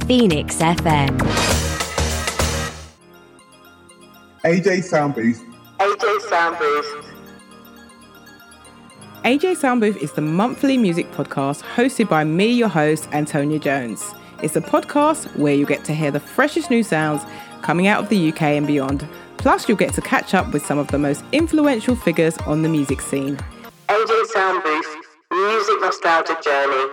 Phoenix FM. AJ Soundbooth. AJ Soundbooth. AJ Soundbooth is the monthly music podcast hosted by me, your host, Antonia Jones. It's a podcast where you get to hear the freshest new sounds coming out of the UK and beyond. Plus, you'll get to catch up with some of the most influential figures on the music scene. AJ Soundbooth, Music Nostalgia Journey.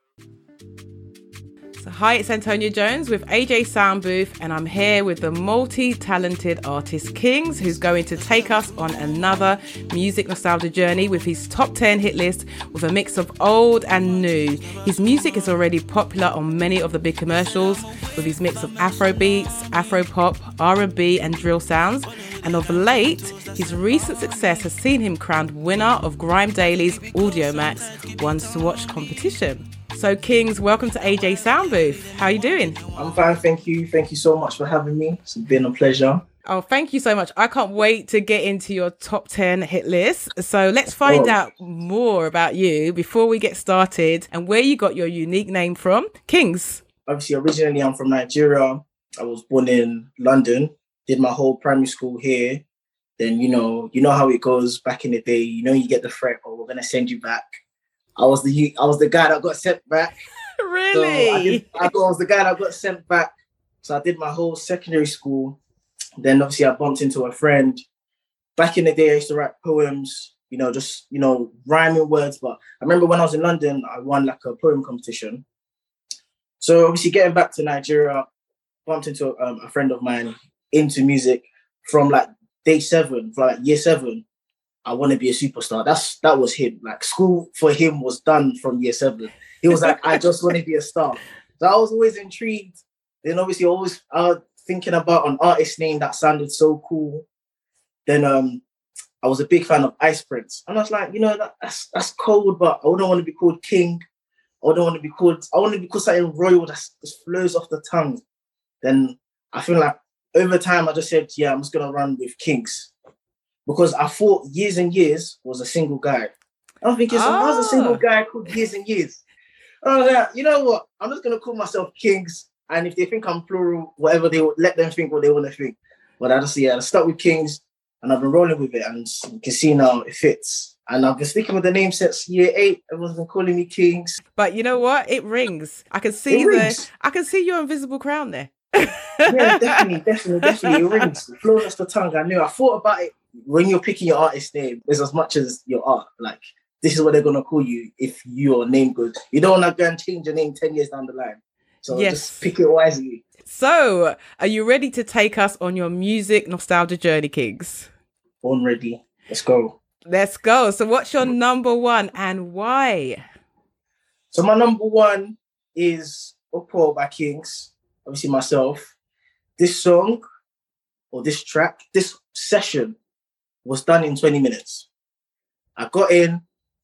So, hi, it's Antonia Jones with AJ Soundbooth, and I'm here with the multi-talented artist Kings, who's going to take us on another music nostalgia journey with his top 10 hit list with a mix of old and new. His music is already popular on many of the big commercials with his mix of Afro beats, Afro pop, R&B and drill sounds. And of late, his recent success has seen him crowned winner of Grime Daily's Audio Max Ones to Watch competition. So Kings, welcome to AJ Soundbooth. How are you doing? I'm fine, thank you. Thank you so much for having me. It's been a pleasure. Oh, thank you so much. I can't wait to get into your top 10 hit list. So let's find out more about you before we get started and where you got your unique name from. Kings. Obviously, originally I'm from Nigeria. I was born in London, did my whole primary school here. Then, you know how it goes back in the day. You get the threat, oh, we're going to send you back. I was the guy that got sent back. Really? So I was the guy that got sent back. So I did my whole secondary school. Then obviously I bumped into a friend. Back in the day, I used to write poems, rhyming words. But I remember when I was in London, I won like a poem competition. So obviously getting back to Nigeria, bumped into a friend of mine into music from like day 7, for like year 7. I want to be a superstar. That was him. Like school for him was done from year 7. He was like, I just want to be a star. So I was always intrigued. Then obviously always thinking about an artist name that sounded so cool. Then I was a big fan of Ice Prince. And I was like, that's cold, but I wouldn't want to be called King. I want to be called something royal that just flows off the tongue. Then I feel like over time I just said, yeah, I'm just gonna run with Kings. Because I thought Years and Years was a single guy. I'm thinking, so how's a single guy called Years and Years? I was like, you know what? I'm just going to call myself Kings. And if they think I'm plural, whatever, let them think what they want to think. But I stuck with Kings and I've been rolling with it. And you can see now it fits. And I've been sticking with the name since year 8. Everyone's been calling me Kings. But you know what? It rings. I can see your invisible crown there. Yeah, definitely. It rings. It flows off the tongue. I knew. I thought about it. When you're picking your artist name, it's as much as your art. Like, this is what they're going to call you if your name good. You don't want to go and change your name 10 years down the line. So Just pick it wisely. So, are you ready to take us on your music nostalgia journey, Kings? Born ready. Let's go. Let's go. So, what's your number 1 and why? So, my number 1 is Upwell by Kings. Obviously, myself. This song, or this track, this session was done in 20 minutes. I got in,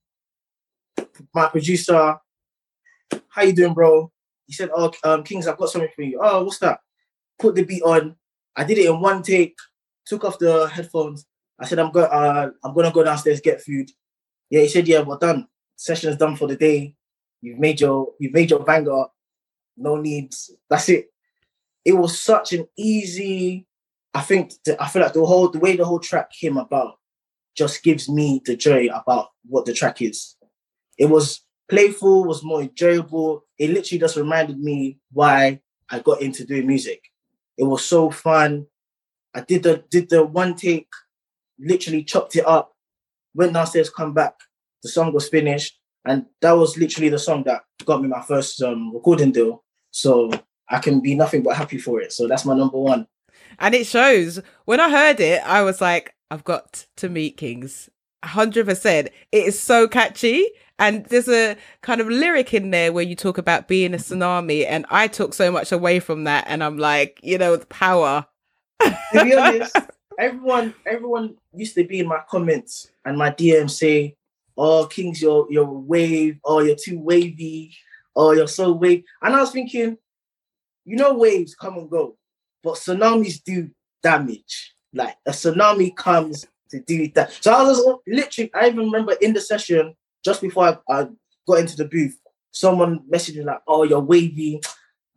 my producer, how you doing, bro? He said, Kings, I've got something for you. Oh, what's that? Put the beat on. I did it in one take, took off the headphones. I said, I'm gonna go downstairs, get food. Yeah, he said, yeah, we're done. Session is done for the day. You've made your banger. No needs. That's it. It was such an easy, I feel like the way the whole track came about just gives me the joy about what the track is. It was playful, was more enjoyable. It literally just reminded me why I got into doing music. It was so fun. I did the one take, literally chopped it up, went downstairs, come back. The song was finished. And that was literally the song that got me my first recording deal. So I can be nothing but happy for it. So that's my number 1. And it shows. When I heard it, I was like, I've got to meet Kings. 100%. It is so catchy. And there's a kind of lyric in there where you talk about being a tsunami. And I took so much away from that. And I'm like, the power. To be honest, everyone used to be in my comments and my DM say, oh, Kings, you're wave. Oh, you're too wavy. Oh, you're so wavy. And I was thinking, waves come and go. But tsunamis do damage. Like a tsunami comes to do that. So I was literally, I even remember in the session, just before I got into the booth, someone messaged me like, oh, you're wavy.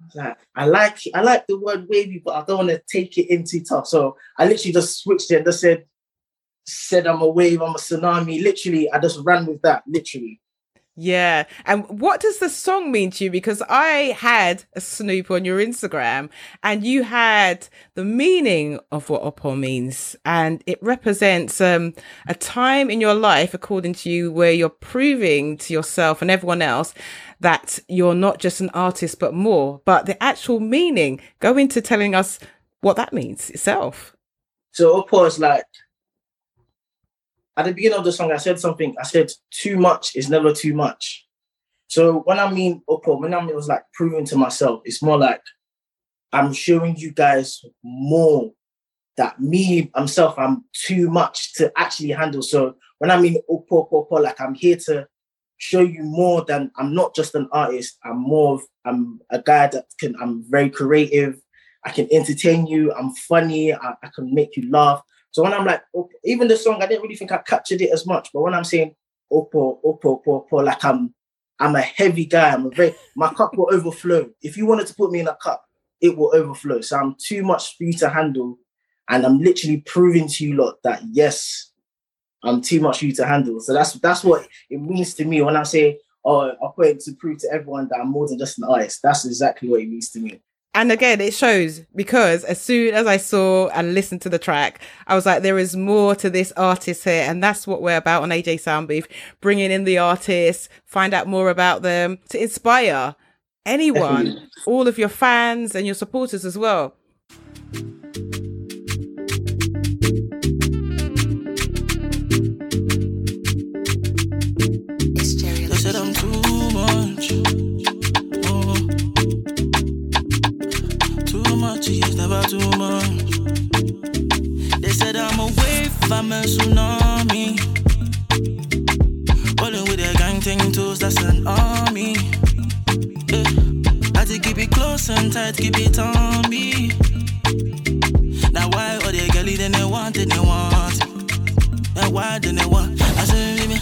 Like, I like the word wavy, but I don't want to take it in too tough. So I literally just switched it and just said I'm a wave, I'm a tsunami. Literally, I just ran with that. Literally. Yeah. And what does the song mean to you? Because I had a snoop on your Instagram and you had the meaning of what Opo means. And it represents a time in your life, according to you, where you're proving to yourself and everyone else that you're not just an artist, but more. But the actual meaning, go into telling us what that means itself. So Opo is like, at the beginning of the song, I said something. I said, too much is never too much. So when I mean Opo, when I mean it was like proving to myself, it's more like I'm showing you guys more that me, myself, I'm too much to actually handle. So when I mean Opo, like I'm here to show you more than, I'm not just an artist. I'm a guy that I'm very creative. I can entertain you. I'm funny. I can make you laugh. So when I'm like, even the song, I didn't really think I captured it as much. But when I'm saying Opo, like I'm a heavy guy. My cup will overflow. If you wanted to put me in a cup, it will overflow. So I'm too much for you to handle. And I'm literally proving to you lot that, yes, I'm too much for you to handle. So that's what it means to me when I say, I'm going to prove to everyone that I'm more than just an artist. That's exactly what it means to me. And again, it shows because as soon as I saw and listened to the track, I was like, there is more to this artist here. And that's what we're about on AJ Soundbooth, bringing in the artists, find out more about them to inspire anyone, all of your fans and your supporters as well. They said I'm too much. Too much is never too much. They said I'm a wave, I'm a tsunami. Rolling with their gang thing tools, that's an army. I had to keep it close and tight, keep it on me. Now why all the girlie then they want. Now why then they want? I said, leave me.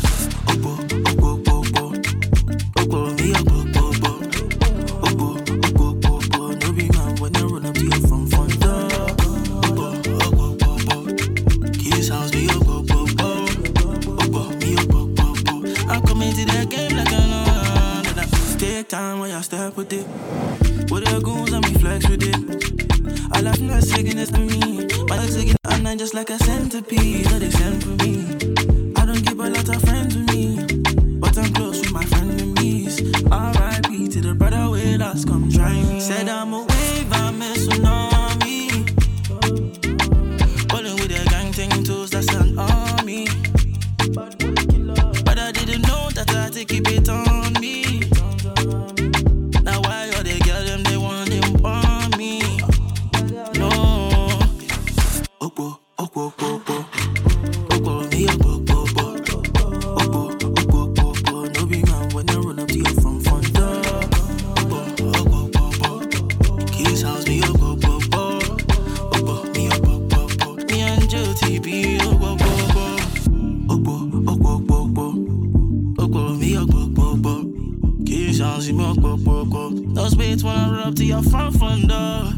Time when I step with it, with the goons and me flex with it. I left my sickness to me. My legs again, I'm not just like a centipede. So they send for me. I don't keep a lot of friends with me, but I'm close with my frenemies. R.I.P. to the brother with us, come try me. Said I'm a wave, I'm a tsunami. Rolling with their gang thing tools, that's an army. But I didn't know that I had to keep it on me. Those beats wanna run up to your front door.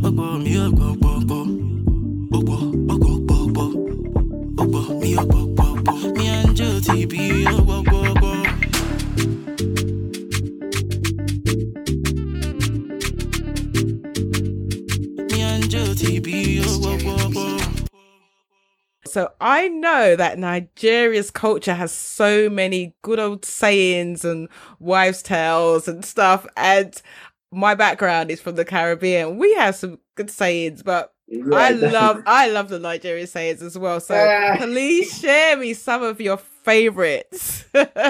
Me and Joe TB. Me and Joe TB. So I know that Nigeria's culture has so many good old sayings and wives' tales and stuff. And my background is from the Caribbean. We have some good sayings, but I love the Nigerian sayings as well. So please share me some of your favorites.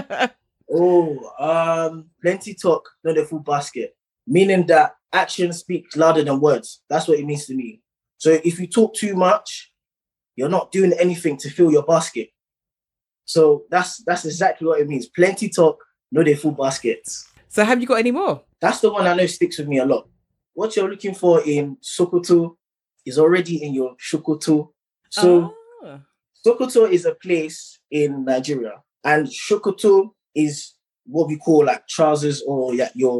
Plenty talk, not a full basket. Meaning that actions speak louder than words. That's what it means to me. So if you talk too much, you're not doing anything to fill your basket. So that's exactly what it means. Plenty talk, no they full baskets. So have you got any more? That's the one I know sticks with me a lot. What you're looking for in Sokoto is already in your Shokoto. So Sokoto is a place in Nigeria. And Shokoto is what we call like trousers or your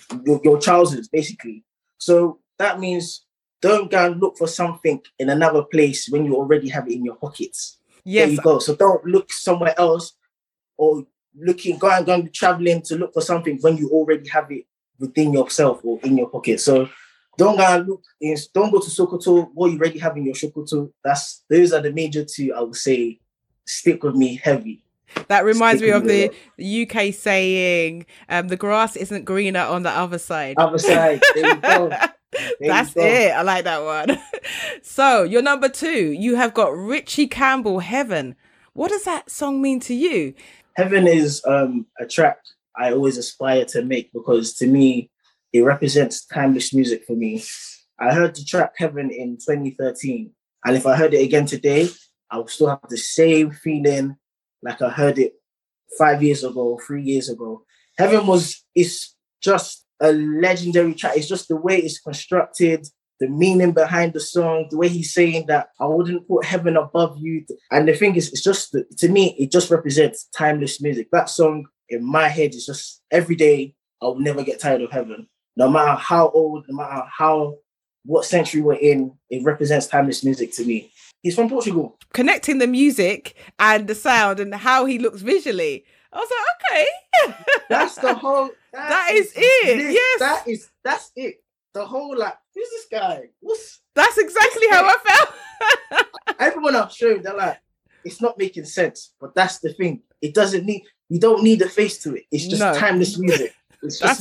your trousers, basically. So that means don't go and look for something in another place when you already have it in your pockets. Yes. There you go. So don't look somewhere else or go and traveling to look for something when you already have it within yourself or in your pocket. So don't go and don't go to Sokoto what you already have in your Sokoto. Those are the major two I would say stick with me heavy. That reminds me of the UK saying, the grass isn't greener on the other side. Other side. There you go. That's it. I like that one. So your number 2, you have got Richie Campbell, Heaven. What does that song mean to you? Heaven is a track I always aspire to make because to me, it represents timeless music for me. I heard the track Heaven in 2013. And if I heard it again today, I will still have the same feeling like I heard it 5 years ago, 3 years ago. Heaven is just a legendary track. It's just the way it's constructed, the meaning behind the song, the way he's saying that I wouldn't put heaven above you. And the thing is, it's just, to me, it just represents timeless music. That song in my head is just every day, I'll never get tired of Heaven. No matter how old, no matter what century we're in, it represents timeless music to me. He's from Portugal. Connecting the music and the sound and how he looks visually. I was like, okay. That's the whole... That is it. Yes. That's it. The whole, like, who's this guy? That's exactly how I felt. Everyone I've shown, they're like, it's not making sense. But that's the thing. You don't need a face to it. It's just timeless music. It's just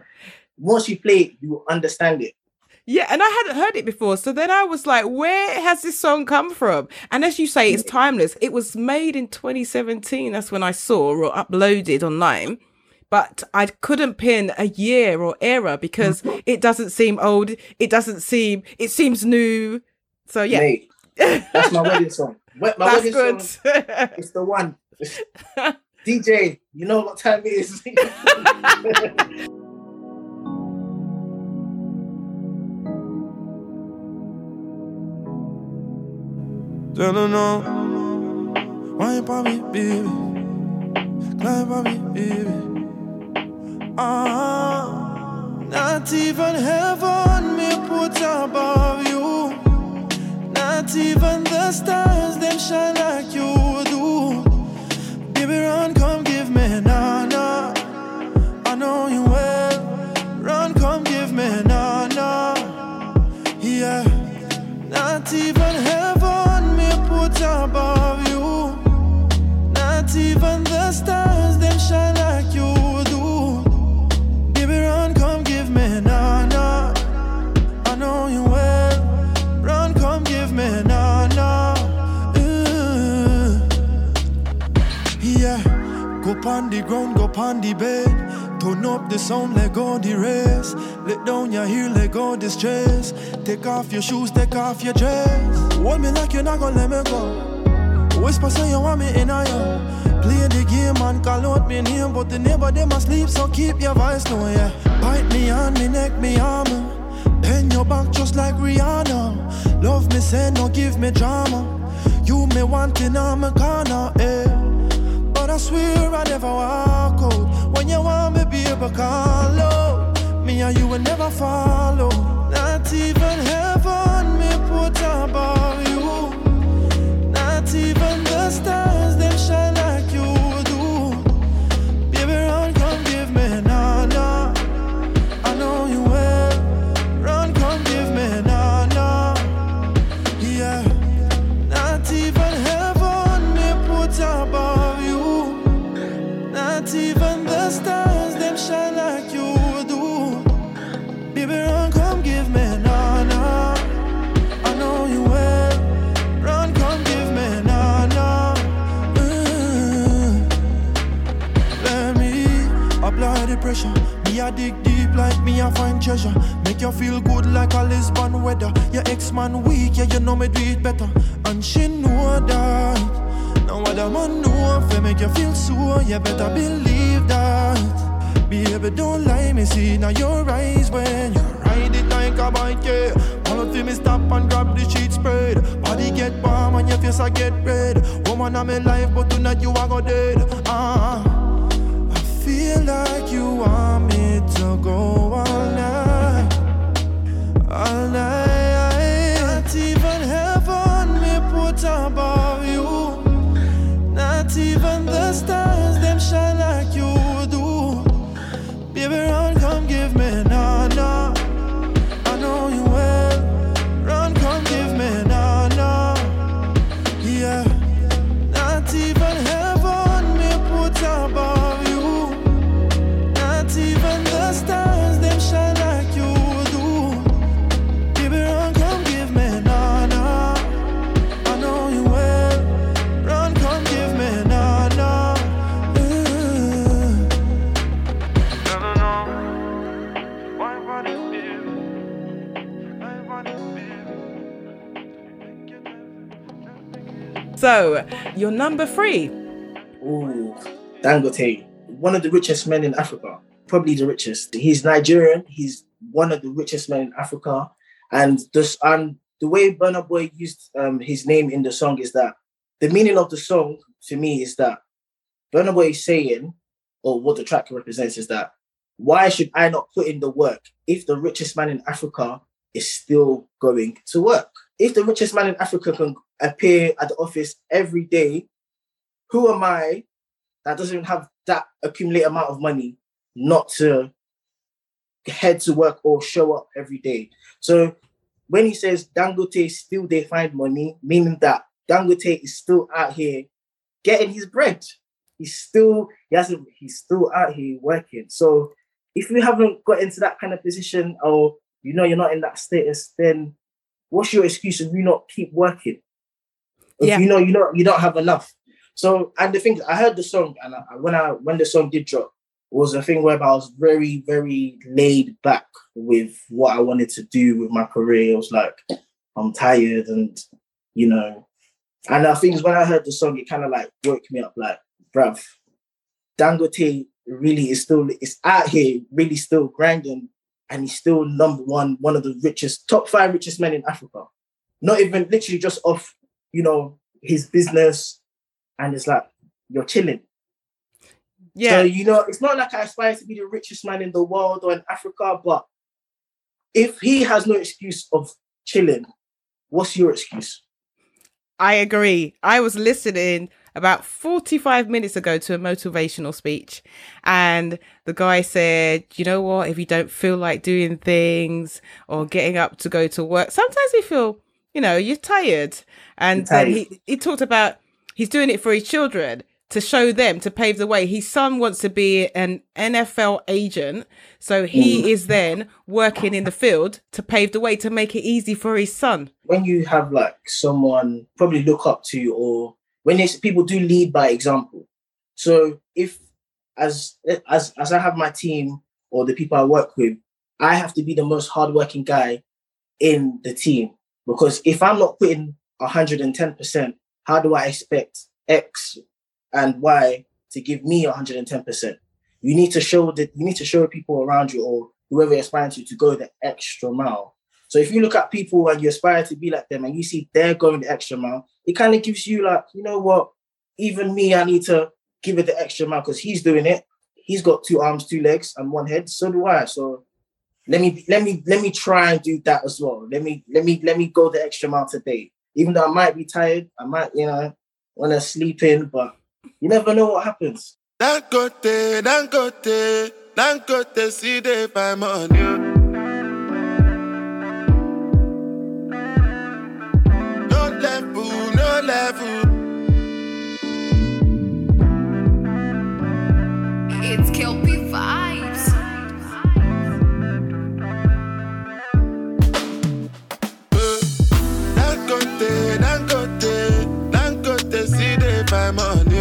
once you play it, you understand it. Yeah, and I hadn't heard it before. So then I was like, where has this song come from? And as you say, it's timeless. It was made in 2017. That's when I saw or uploaded online. But I couldn't pin a year or era because it doesn't seem old. It seems new. So yeah. Mate, that's my wedding song. That's wedding good. Song, it's the one. DJ, you know what time it is. Don't know why for me, baby. Climb for me, baby. Not even heaven me put above you. Not even the stars them shine like you do. Baby, run, come give me na. I know you well. Run, come give me na. Yeah. Not even heaven me put above you. Not even the stars them shine like you do. Baby, run, come give me na. I know you well. Run, come give me na. Yeah. Go pon the ground, go pon the bed. Turn up the sound, let go the race. Let down your heel, let go the stress. Take off your shoes, take off your dress. Hold me like you're not gonna let me go. Whisper say you want me in a yo. Play the game and call out me name, but the neighbor they must sleep, so keep your voice low, yeah. Bite me on me neck, me arm. Bend your back just like Rihanna. Love me, say no, give me drama. You me wanting on my corner, eh. But I swear I never walk out. When you want me, baby, call out. Me and you will never follow. Not even heaven me put above you. Not even the stars them shine like you do. Baby, run, come give me na. I know you well. Run, come give me na. Yeah. Not even heaven me put above you. Not even the stars them shine like you do. Baby, run, come give me na. I know you well. Run, come give me na. Let me apply the pressure. Me a dig deep like me a find treasure. Make you feel good like a Lisbon weather. Your ex-man weak, yeah, you know me do it better. And she know that. Now other man know if I make you feel so, you better believe that. Baby, don't lie, me see now your eyes when you ride it like a bike, yeah. All of me stop and grab the sheet spread. Body get warm and your face I get red. Woman I'm alive, but tonight you are go dead. I feel feel like you want me to go all night, all night. Not even heaven me put above you. Not even the stars them shine like you do. Baby, run, come give me no, no. I know you will. Run, come give me no, no. Yeah. Not even heaven me put above you. Not even the stars them shine like you do. Baby, run, come give me no, no. I know you will. Run, come give me no, no. So, your number 3. Ooh, Dangote, one of the richest men in Africa, probably the richest. He's Nigerian. He's one of the richest men in Africa, and this the way Burna Boy used his name in the song is that the meaning of the song to me is that Burna Boy is saying, or what the track represents is that, why should I not put in the work if the richest man in Africa is still going to work? If the richest man in Africa can appear at the office every day, who am I that doesn't have that accumulated amount of money not to head to work or show up every day? So when he says Dangote still they find money, meaning that Dangote is still out here getting his bread. He's still out here working. So if you haven't got into that kind of position, or you're not in that status, then what's your excuse if you not keep working? If you don't have enough. So, and the thing, I heard the song, and when the song did drop, it was a thing where I was very, very laid back with what I wanted to do with my career. It was like, I'm tired, and and I think when I heard the song, it kind of like woke me up, like, bruv, Dangote really is out here, really still grinding, and he's still number one of the richest, top 5 richest men in Africa. Not even literally just off, his business, and it's like, you're chilling. Yeah. So, it's not like I aspire to be the richest man in the world or in Africa, but if he has no excuse of chilling, what's your excuse? I agree. I was listening about 45 minutes ago to a motivational speech, and the guy said, you know what, if you don't feel like doing things or getting up to go to work, sometimes we feel, you're tired. And then he talked about he's doing it for his children, to show them, to pave the way. His son wants to be an NFL agent, so he is then working in the field to pave the way, to make it easy for his son. When you have like someone probably look up to, or when people do lead by example. So if as I have my team or the people I work with, I have to be the most hardworking guy in the team, because if I'm not putting 110%, how do I expect X and Y to give me 110%? You need to show people around you, or whoever you're aspiring to go the extra mile. So if you look at people and you aspire to be like them, and you see they're going the extra mile, it kind of gives you like, you know what, even me, I need to give it the extra mile, because he's doing it. He's got 2 arms, 2 legs, and 1 head. So do I. So let me try and do that as well. Let me go the extra mile today. Even though I might be tired, I might, want to sleep in, but you never know what happens. Dangote, see they find money. No level. It's Kelpie vibes. Dangote, see they find money.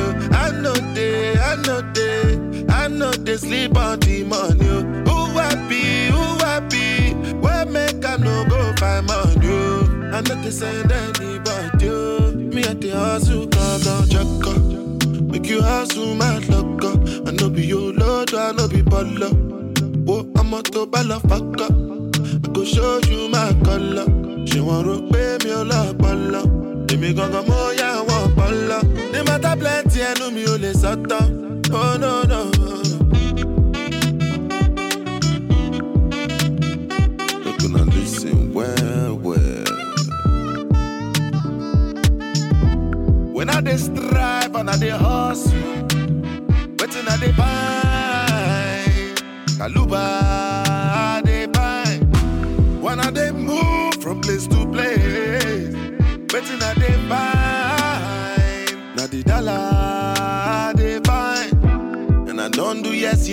I know they sleep on the money. Who happy? Where make I no go find money? I know they send anybody. Me at the hustle, go check up. Make you hustle, my luck up. I know be your lord, I know be baller. Oh, I'm a to baller, fuck up. I go show you my color. She want to pay me a lot, baller. Give me gonga moya, want baller. They matter plenty, I know me only satan. Oh no. they find. Kaluba, they find. When I they move from place to place, betting that they find. Now the dollar, they find. And I don't do yes.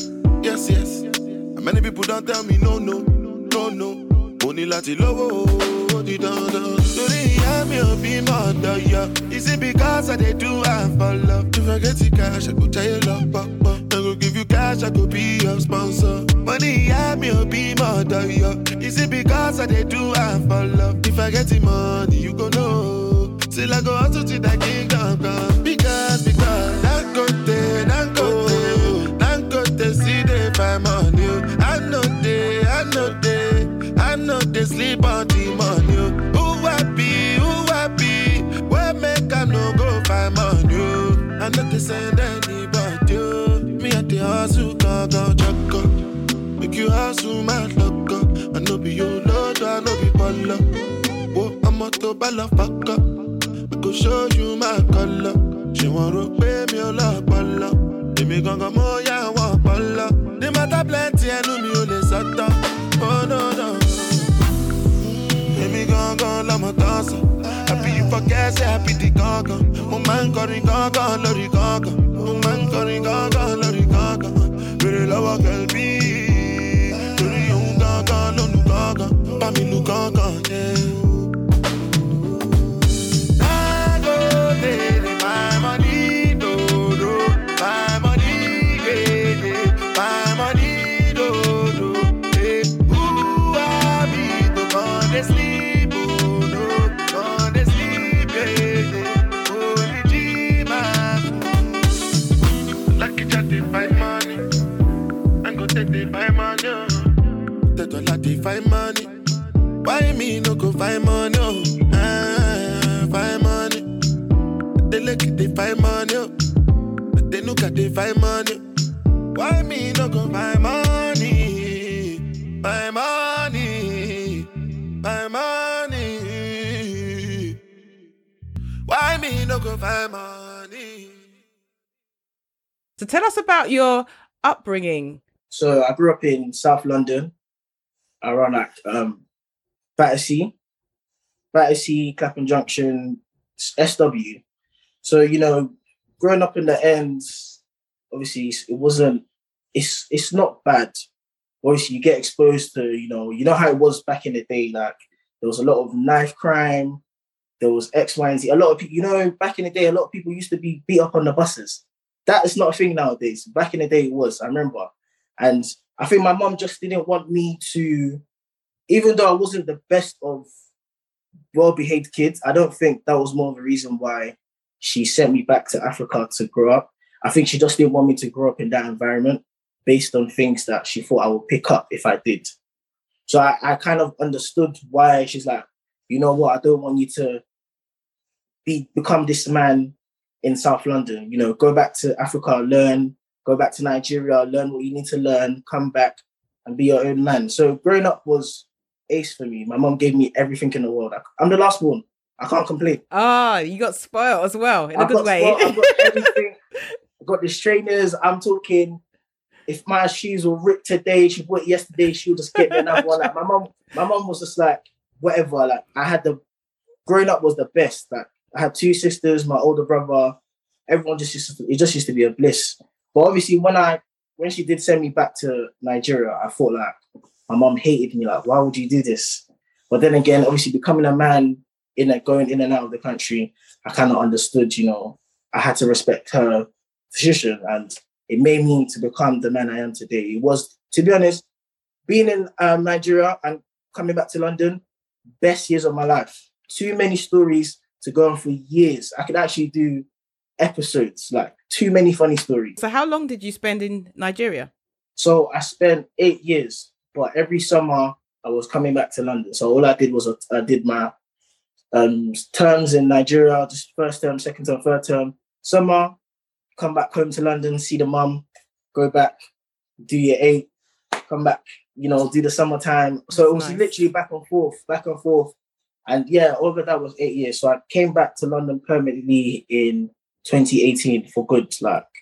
And many people don't tell me no. Only lati lowo, di dandan. Torí ìyá mi ò bí mọ̀ dọ̀yọ̀. Is it because I dey do am for love? If I get the cash, I go jayé lọ pọ̀pọ̀. I go give you cash, I go be your sponsor. Money ìyá mi ò bí mọ̀ dọ̀yọ̀. Is it because I dey do am for love? If I get the money, you go know. Till I go hustle till that kingdom come. Because Dangote, see they find money. I know they sleep on the money. Who happy? Where make I no go find money? I know they send anybody. Me at the hustle, go chuck. Make you hustle, my luck. I know be your lord, I know be baller. Oh, I'm a to baller fuck up. I go show you my color. She want to pay me a lot baller. They me gonga more, yeah, I want baller. They matter plenty, I know me only sata. Oh no. Baby gonga, lama dancer. Happy you forget, say happy the gonga. Oh man, going gonga, lori gonga. Oh man, going gonga, lori gonga. Really love a girl be. Really young gonga, no nu gonga. Bami nu gonga, yeah. My money, my money, yeah. My money, yeah. Ooh, I be the one that sleep, one that sleep, yeah. Holy Jesus, lucky chat they find money, and go take they find money. They don't like they find money. Why me no go find money? Find money. They look at they find money, but they look at they find money. Why me no go find money? Find money. Why me no go find money? So tell us about your upbringing. So I grew up in South London, around like Battersea, Clapham Junction, SW. So, growing up in the ends, obviously it's not bad. Obviously you get exposed to, you know how it was back in the day, like there was a lot of knife crime, there was X, Y, and Z. A lot of people, back in the day, a lot of people used to be beat up on the buses. That is not a thing nowadays. Back in the day it was, I remember. And I think my mom just didn't want me to, even though I wasn't the best of well-behaved kids, I don't think that was more of a reason why she sent me back to Africa to grow up. I think she just didn't want me to grow up in that environment based on things that she thought I would pick up if I did. So I kind of understood why she's like, you know what, I don't want you to become this man in South London. Go back to Africa, learn, go back to Nigeria, learn what you need to learn, come back and be your own man. So growing up was ace for me. My mom gave me everything in the world. I'm the last born. I can't complain. You got spoiled as well, in a good way. I've got everything. I've got these trainers. I'm talking, if my shoes were ripped today, she bought it yesterday, she'll just get me another one. Like my mom was just like, whatever. Like growing up was the best. Like I had two sisters, my older brother. Everyone it just used to be a bliss. But obviously when she did send me back to Nigeria, I thought like my mom hated me. Like, why would you do this? But then again, obviously becoming a man, going in and out of the country, I kind of understood, I had to respect her decision, and it made me to become the man I am today. It was, to be honest, being in Nigeria and coming back to London, best years of my life. Too many stories to go on for years. I could actually do episodes, like too many funny stories. So how long did you spend in Nigeria? So I spent 8 years, but every summer I was coming back to London. So all I did was I did my terms in Nigeria, just first term, second term, third term. Summer, come back home to London, see the mum, go back, do your 8, come back, do the summertime. So it was literally back and forth. And yeah, over that was 8 years. So I came back to London permanently in 2018 for good. Like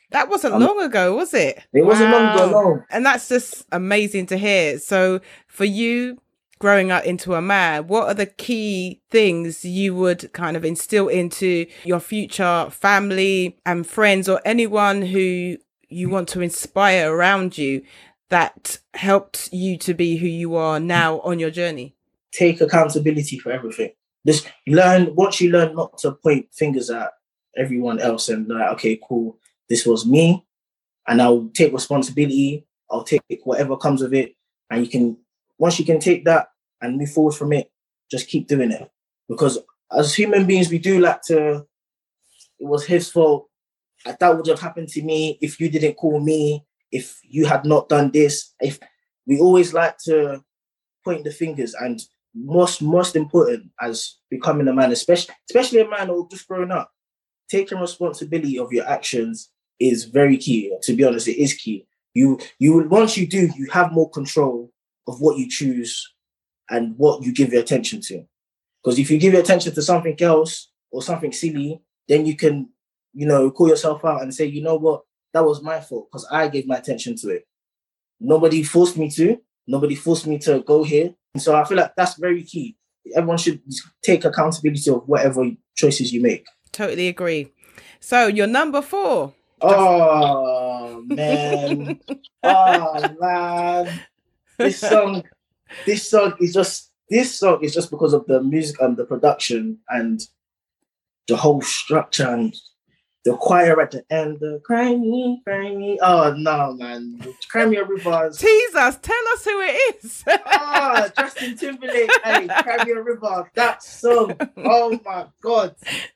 That wasn't long ago, was it? It wasn't long ago, no. And that's just amazing to hear. So for you, growing up into a man, what are the key things you would kind of instill into your future family and friends, or anyone who you want to inspire around you, that helped you to be who you are now on your journey? Take accountability for everything. Just once you learn not to point fingers at everyone else and like, okay, cool, this was me, and I'll take responsibility. I'll take whatever comes of it. And once you can take that and move forward from it, just keep doing it. Because as human beings, we do like to, it was his fault. That would have happened to me if you didn't call me, if you had not done this. If we always like to point the fingers, and most important as becoming a man, especially a man or just growing up, taking responsibility of your actions is very key. To be honest, it is key. You once you do, you have more control of what you choose and what you give your attention to. Because if you give your attention to something else or something silly, then you can, call yourself out and say, you know what, that was my fault because I gave my attention to it. Nobody forced me to. Nobody forced me to go here. And so I feel like that's very key. Everyone should take accountability of whatever choices you make. Totally agree. So your number 4. Oh, man. Oh, man. This song is just because of the music and the production and the whole structure and the choir at the end. The cry me. Oh, no, man. Cry me a river. Tease us. Tell us who it is. Justin Timberlake. Hey, Cry me a river. That song. Oh, my God.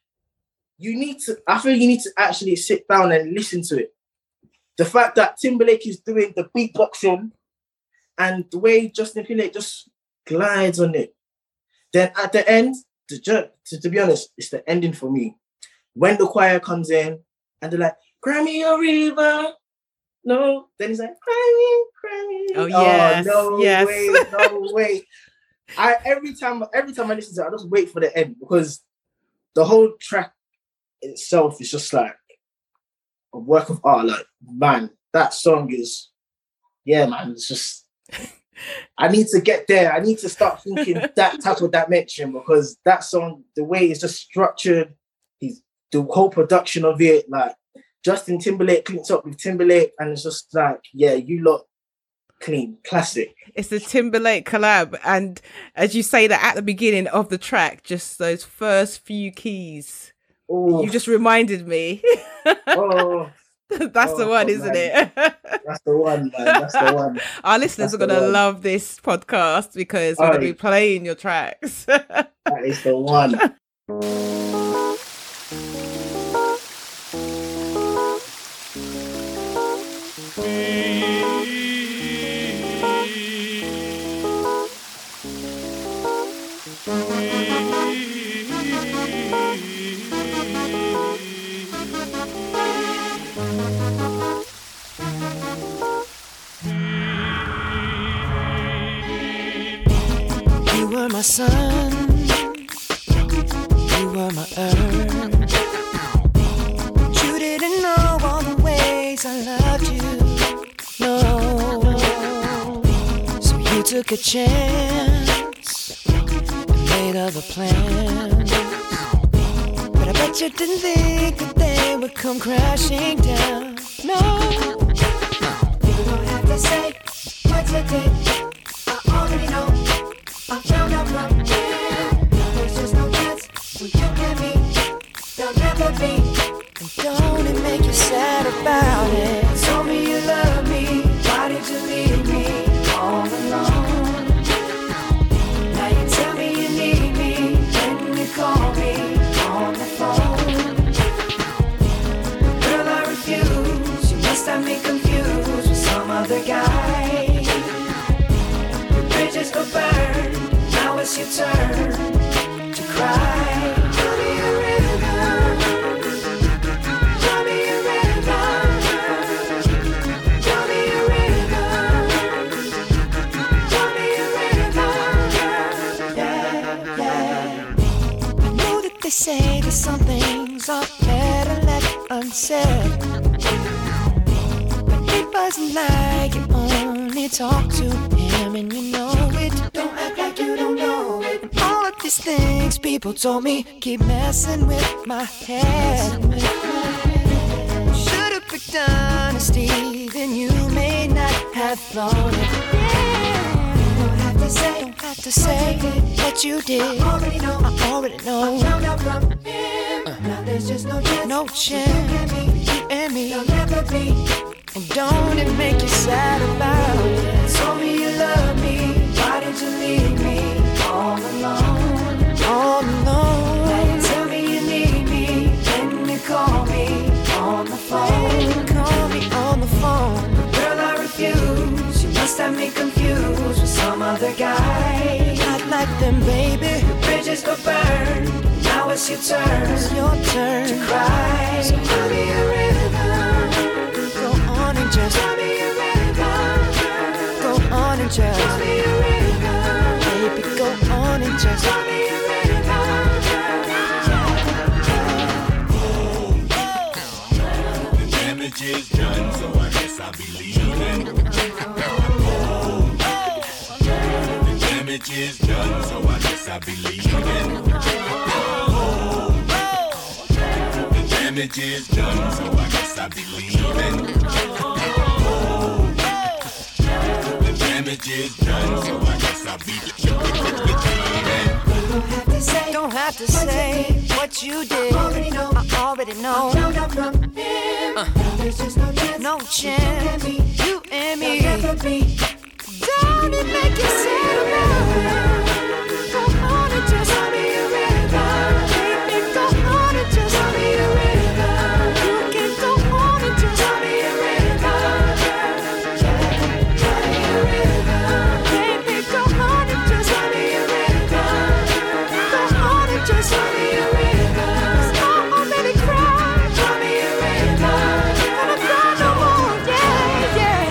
I feel you need to actually sit down and listen to it. The fact that Timberlake is doing the beatboxing and the way Justin Timberlake just glides on it. Then at the end, to be honest, it's the ending for me. When the choir comes in and they're like, cry me a river. No. Then he's like, cry me. Oh, yes. No yes. way, no way. Every time I listen to it, I just wait for the end because the whole track itself is just like a work of art. Like, man, that song is, yeah, man, it's just, I need to get there. I need to start thinking that type of dimension because that song, the way it's just structured, the whole production of it, like Justin Timberlake links up with Timberlake, and it's just like, yeah, you lot clean, classic. It's the Timberlake collab, and as you say that at the beginning of the track, just those first few keys. You just reminded me. That's the one, isn't it? That's the one, man. That's the one. Our listeners are going to love this podcast because we're going to be playing your tracks. That is the one. You were my sun, you were my earth, but you didn't know all the ways I loved you, no. So you took a chance and made other plans, but I bet you didn't think that they would come crashing down, no. You don't have to say what you did, I already know. I found out my man. There's just no chance when you get me. There'll never be. And don't it make you sad about it? Told me you love me. Why did you leave me all alone? Now you tell me you need me when you call me on the phone. Girl, I refuse. You must have me confused with some other guy. Your bridges go burn. Now it's your turn to cry. Tell me a river. Tell me a river. Tell me a river. Tell me a river. Yeah, yeah. I know that they say that some things are better left unsaid. wasn't like you only talk to him and you know it. Don't act like you don't know it. And all of these things people told me keep messing with my head. Should've picked honesty, then you may not have thought it. Don't have to say what you did. I already know. I found out from him. Now there's just no chance. You and me. You'll never be. And don't it make you sad about it? Told me you love me. Why did you leave me all alone? All alone. Now you tell me you need me. Then you call me on the phone. Call me on the phone. Girl, I refuse. You must have me confused with some other guy. Not like them, baby. The bridges go burn. Now it's your turn. It's your turn to cry. So tell me a rhythm. Go on and just tell me a rhythm. Go on and just tell me a rhythm. Baby, go on and just tell me a rhythm. The damage is done, so I guess I'll be leaving. The damage is done, so I guess I'll be leaving. The damage is done, so I guess I'll be leaving. The damage is done, so I guess I'll be leaving. Don't have to say what you did. I already know. There's just no chance. You and me. Don't it make you sad about it? Go on and just tell me a rhythm. Baby, go on and just tell me a rhythm. You can go on and just tell me a rhythm. Tell me a rhythm. Baby, go on and just tell me a rhythm. Go on and just tell me a rhythm. I already cried. Tell me a rhythm. Gonna cry no more. Yeah, yeah.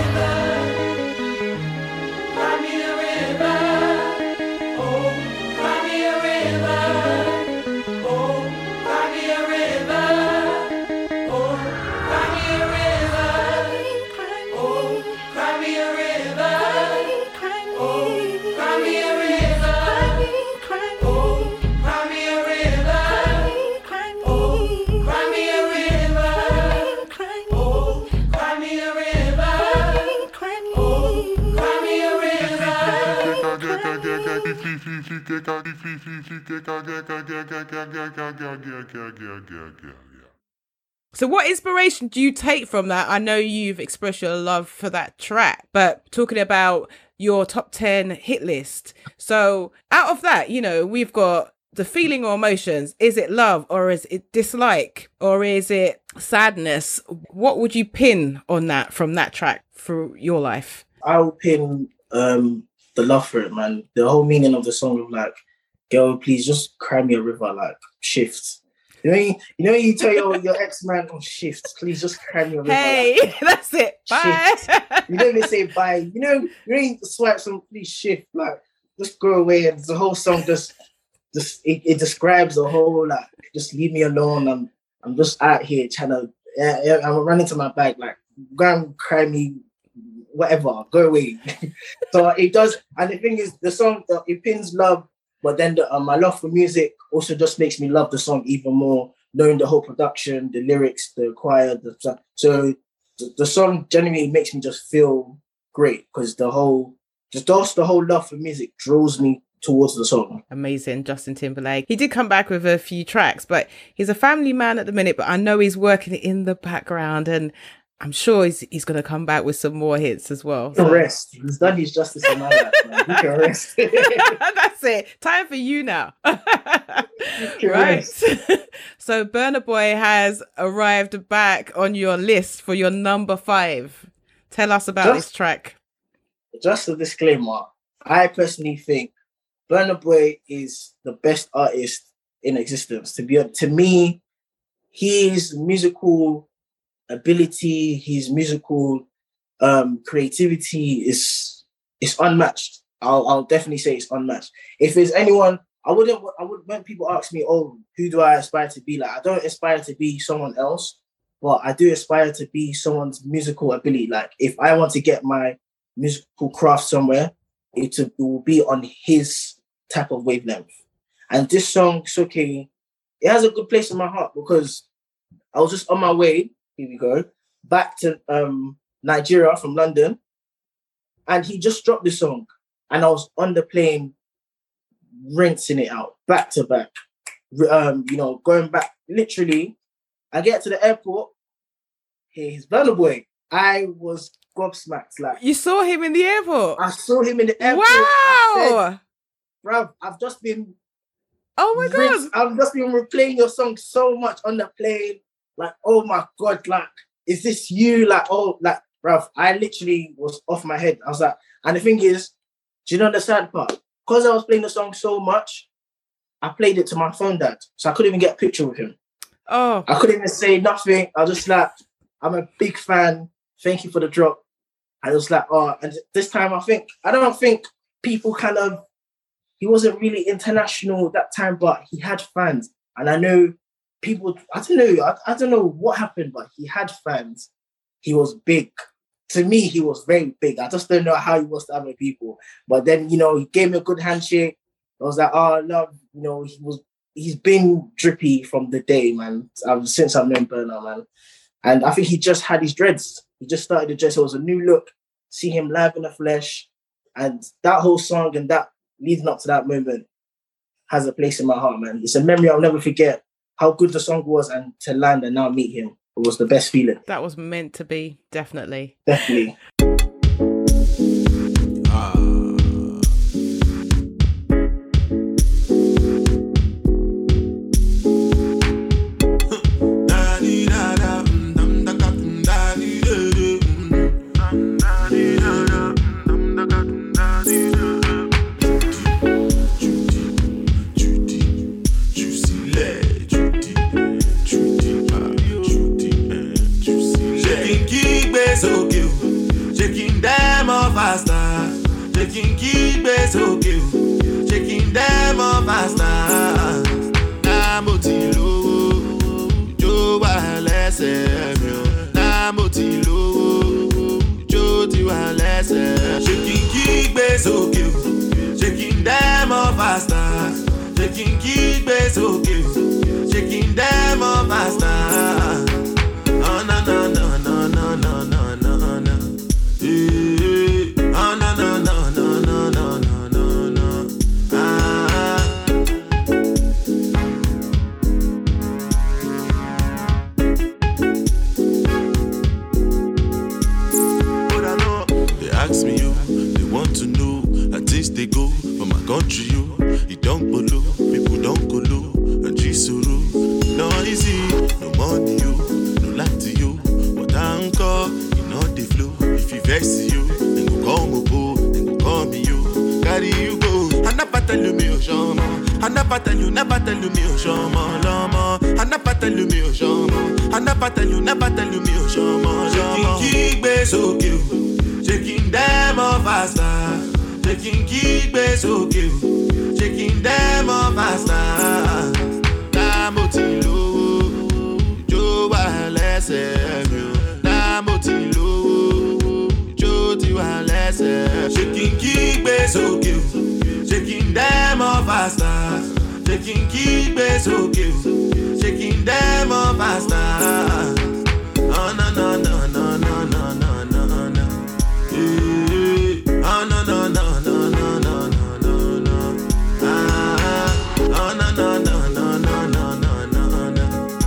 Cry me a river, oh, cry me a river, oh, cry me a river, oh, cry me a river, oh, cry me a river, oh, cry me a river, oh, cry me a river, oh, cry me a river, oh, cry me a river, So what inspiration do you take from that? I know you've expressed your love for that track, but talking about your top 10 hit list. So out of that, you know, we've got the feeling or emotions. Is it love or is it dislike or is it sadness? What would you pin on that from that track for your life? I'll pin the love for it, man. The whole meaning of the song of like, girl, please just cry me a river, like shift. You know when you tell your ex-man on shift, please just cry me a river. Hey, like, that's it. Bye. Shift. You don't even say bye. You ain't swipe some please shift, like just go away. And the whole song just it describes the whole like just leave me alone. I'm just out here trying to I'm running to my bag, like go and cry me whatever, go away. So it does, and the thing is, the song it pins love, but then my love for music also just makes me love the song even more, knowing the whole production, the lyrics, the choir, so the song genuinely makes me just feel great because the whole love for music draws me towards the song. Amazing. Justin Timberlake. He did come back with a few tracks, but he's a family man at the minute, but I know he's working in the background and I'm sure he's going to come back with some more hits as well. He can rest. He's done his justice in my life, man. He can rest. That's it. Time for you now. Right. So Burna Boy has arrived back on your list for your number 5. Tell us about this track. Just a disclaimer. I personally think Burna Boy is the best artist in existence. To me, his musical ability, his musical creativity is unmatched. I'll definitely say it's unmatched. If there's anyone, when people ask me, oh, who do I aspire to be? Like, I don't aspire to be someone else. but I do aspire to be someone's musical ability. Like if I want to get my musical craft somewhere, it will be on his type of wavelength. And this song, Soke, it has a good place in my heart because I was just on my way, here we go, back to Nigeria from London. And he just dropped this song. And I was on the plane rinsing it out, back to back. Going back, literally, I get to the airport, here's Burna Boy. I was gobsmacked. Like, you saw him in the airport? I saw him in the airport. Wow! Bruv, I've just been... Oh my God. I've just been replaying your song so much on the plane. Like, oh my God, like, is this you? Like, oh, like, bruv, I literally was off my head. I was like, and the thing is, do you know the sad part? Because I was playing the song so much, I played it to my phone dad. So I couldn't even get a picture with him. Oh. I couldn't even say nothing. I was just like, I'm a big fan. Thank you for the drop. I was like, oh, and this time I don't think people he wasn't really international that time, but he had fans. And I know people, I don't know what happened, but he had fans. He was big. To me, he was very big. I just don't know how he was to other people. But then, he gave me a good handshake. I was like, oh, love, he's been drippy from the day, man. Since I've known Burna, man. And I think he just had his dreads. He just started the dreads. It was a new look. See him live in the flesh. And that whole song and that leading up to that moment has a place in my heart, man. It's a memory I'll never forget. How good the song was, and to land and now meet him, it was the best feeling. That was meant to be, definitely. Definitely. Shaking keep it okay, shaking them up faster. Namotilo, Jo Walese, Namotilo, Jo Walese. Shaking keep it okay, shaking them up faster. Shaking keep it okay, shaking them up faster. Oh no no no no no no no no no. Oh no no no no no no no no no. But I know they ask me you, they want to know how things they go for my country you. It don't follow, people don't go low, and Jisuru. No easy, no money you, no light to you. But I'm called, you know they flow. If you vex you, then go come go, then go call me you, carry you go. I never tell you me oh shama, I never tell you me oh shama lama. I never tell you me oh shama, I never tell you me oh shama lama. Shaking bass okay, shaking them up faster. Shaking keep bass okay, shaking them up faster. Namotilo, Jo Walese, Namotilo, Jo Walese. Shaking keep bass okay, shaking them up faster. Shaking keep bass okay, shaking them up faster. Oh no no no no no no no no no. Oh no no no no no no no no no. Oh no no no no no no no no no.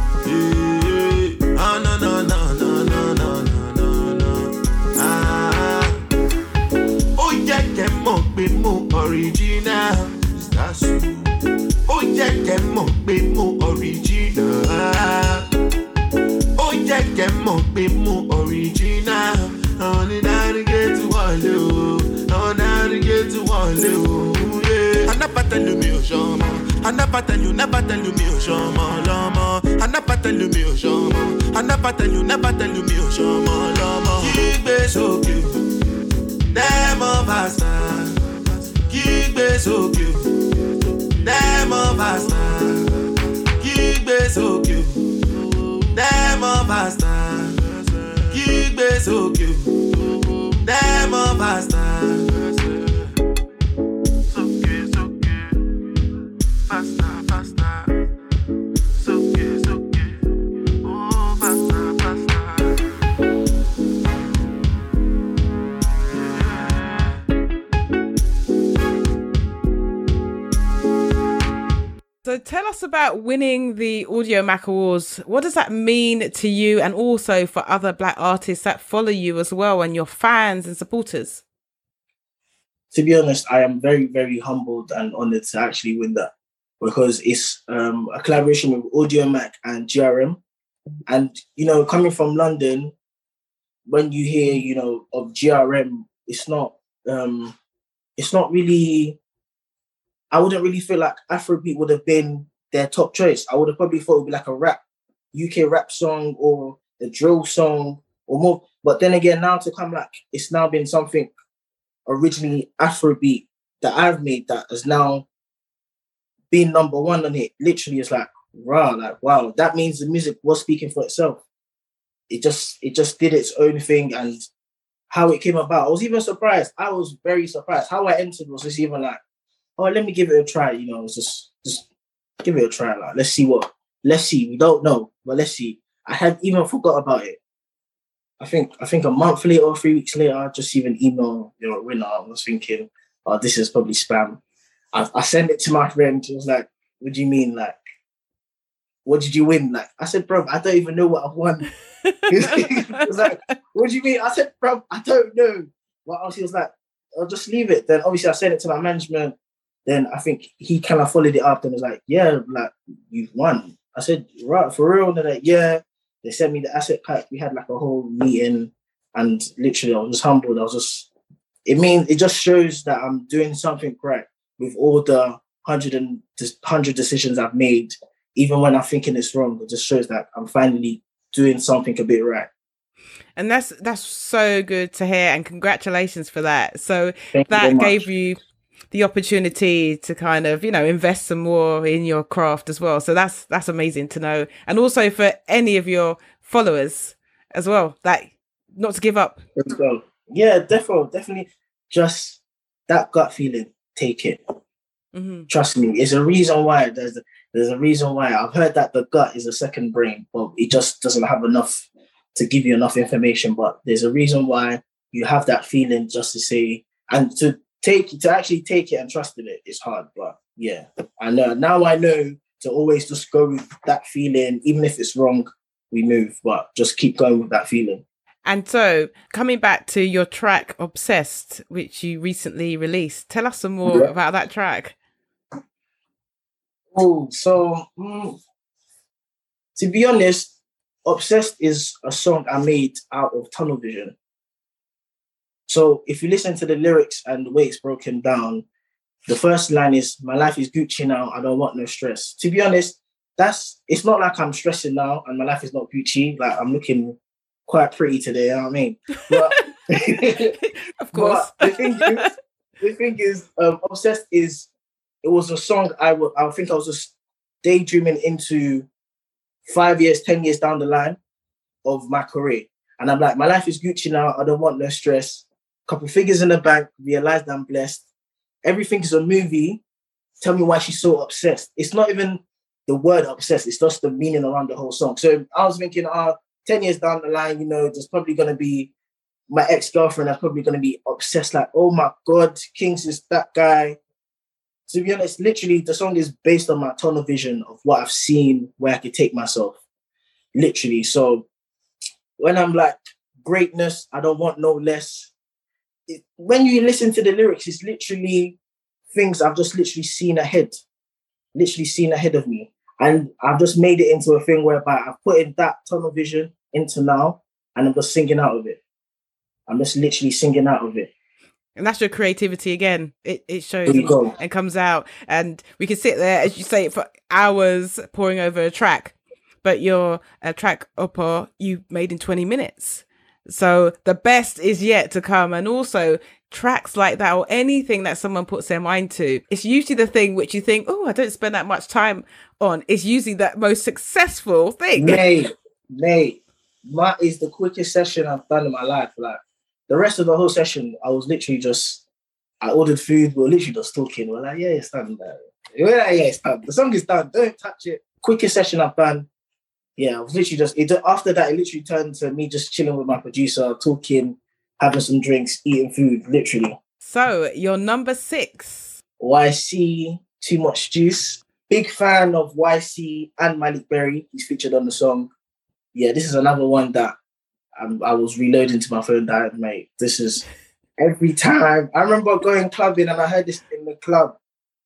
Oh no no no no no no no no. Oh yeah, them up be more original. That's you. Oh yeah, them up be more original. Oh yeah, them up be more original. Only down to get to one you. Only down to get to one you. Yeah. I never tell you me oh shama. I never tell you me oh shama lama. I never tell you me oh shama. I never tell you me oh shama lama. Keep it so cute. Them of us. Keep it so cute. Them of us. Keep it so cute. Them of us. So tell us about winning the Audio Mac Awards. What does that mean to you and also for other Black artists that follow you as well and your fans and supporters? To be honest, I am very, very humbled and honored to actually win that because it's a collaboration with Audio Mac and GRM. And, you know, coming from London, when you hear, you know, of GRM, it's not really, I wouldn't really feel like Afrobeat would have been their top choice. I would have probably thought it would be like a UK rap song or a drill song or more. But then again, now to come like, it's now been something originally Afrobeat that I've made that has now been number one on it. Literally, it's like, wow, that means the music was speaking for itself. It just did its own thing, and how it came about, I was even surprised. I was very surprised. How I entered was just even like, oh, let me give it a try. You know, it's just give it a try. Like, let's see. We don't know, but let's see. I had even forgot about it. I think a month later or 3 weeks later, I just even email winner. I was thinking, oh, this is probably spam. I sent it to my friend. He was like, what do you mean? Like, what did you win? Like, I said, bro, I don't even know what I've won. He was like, what do you mean? I said, bro, I don't know. What else? He was like, I'll just leave it. Then obviously I sent it to my management. Then I think he kind of followed it up and was like, yeah, like, you've won. I said, right, for real? And they're like, yeah. They sent me the asset pack. We had like a whole meeting, and literally I was just humbled. It just shows that I'm doing something right with all the 100 decisions I've made. Even when I'm thinking it's wrong, it just shows that I'm finally doing something a bit right. And that's so good to hear, and congratulations for that. So that gave you the opportunity to kind of, invest some more in your craft as well. So that's amazing to know. And also for any of your followers as well, that not to give up. Yeah, definitely. Just that gut feeling, take it. Mm-hmm. Trust me, it's a reason why. There's a reason why. I've heard that the gut is a second brain, but it just doesn't have enough to give you enough information. But there's a reason why you have that feeling, just to say, and to actually take it and trust in it is hard. But yeah, I know now. I know to always just go with that feeling, even if it's wrong, we move, but just keep going with that feeling. And so, coming back to your track "Obsessed," which you recently released, tell us some more about that track. Oh, so to be honest, "Obsessed" is a song I made out of tunnel vision. So if you listen to the lyrics and the way it's broken down, the first line is, my life is Gucci now, I don't want no stress. To be honest, it's not like I'm stressing now and my life is not Gucci. Like, I'm looking quite pretty today, you know what I mean? But, of course. But the thing is, Obsessed it was a song I think I was just daydreaming into 5 years, 10 years down the line of my career. And I'm like, my life is Gucci now, I don't want no stress. Couple figures in the bank, realized I'm blessed. Everything is a movie. Tell me why she's so obsessed. It's not even the word obsessed, it's just the meaning around the whole song. So I was thinking, 10 years down the line, there's probably going to be my ex-girlfriend that's probably going to be obsessed, like, oh my God, Kings is that guy. To be honest, literally, the song is based on my tunnel vision of what I've seen, where I could take myself. Literally. So when I'm like, greatness, I don't want no less. When you listen to the lyrics, it's literally things I've just literally seen ahead of me. And I've just made it into a thing whereby I've put in that tunnel vision into now, and I'm just singing out of it. I'm just literally singing out of it. And that's your creativity again. It shows and comes out. And we can sit there, as you say, for hours pouring over a track. But your track Oppo, you made in 20 minutes. So the best is yet to come. And also tracks like that, or anything that someone puts their mind to, it's usually the thing which you think, oh, I don't spend that much time on. It's usually that most successful thing. Mate, that is the quickest session I've done in my life. Like, the rest of the whole session, I was literally I ordered food, we were literally just talking. We're like, yeah, it's done. We're like, yeah, it's done. The song is done. Don't touch it. Quickest session I've done. Yeah, I was literally after that, it literally turned to me just chilling with my producer, talking, having some drinks, eating food, literally. So, your number 6. I see too much juice. big fan of YC and Malik Berry. He's featured on the song. Yeah, this is another one that I was reloading to my phone that, mate, this is every time. I remember going clubbing and I heard this in the club.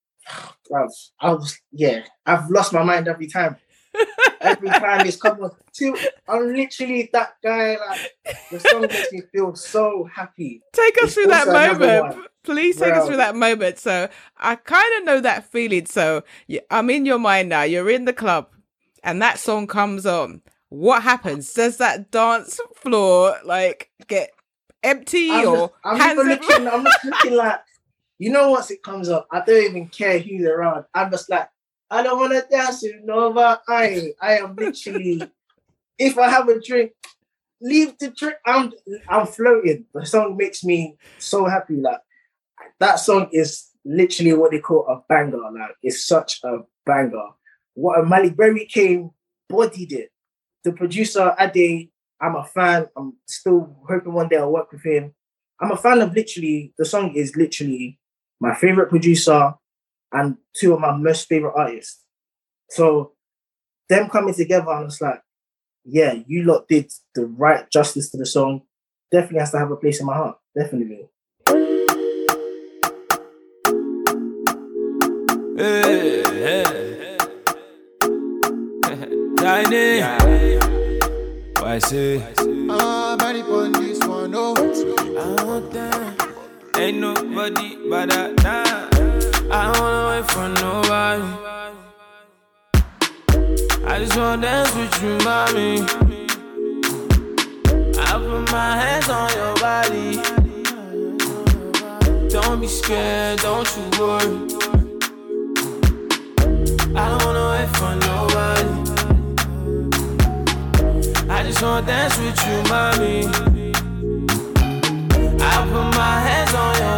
I've lost my mind every time. Every time it's come on. I'm literally that guy. Like, the song makes me feel so happy. Take us through that moment. Please take us through that moment. So I kind of know that feeling. So I'm in your mind now. You're in the club and that song comes on. What happens? Does that dance floor like get empty I'm not looking like, you know, once it comes up, I don't even care who's around. I'm just like, I don't want to dance with nobody. I am literally, if I have a drink, leave the drink. I'm floating. The song makes me so happy. Like, that song is literally what they call a banger. Like, it's such a banger. What Malik Berry came, bodied it. The producer, Ade, I'm a fan. I'm still hoping one day I'll work with him. I'm a fan of the song is literally my favorite producer and two of my most favorite artists. So them coming together, I'm just like, yeah, you lot did the right justice to the song. Definitely has to have a place in my heart. Definitely. Tiny. Why say? Body on this one, oh. Ain't nobody but that. I don't wanna wait for nobody. I just wanna dance with you, mommy. I put my hands on your body. Don't be scared, don't you worry. I don't wanna wait for nobody. I just wanna dance with you, mommy. I put my hands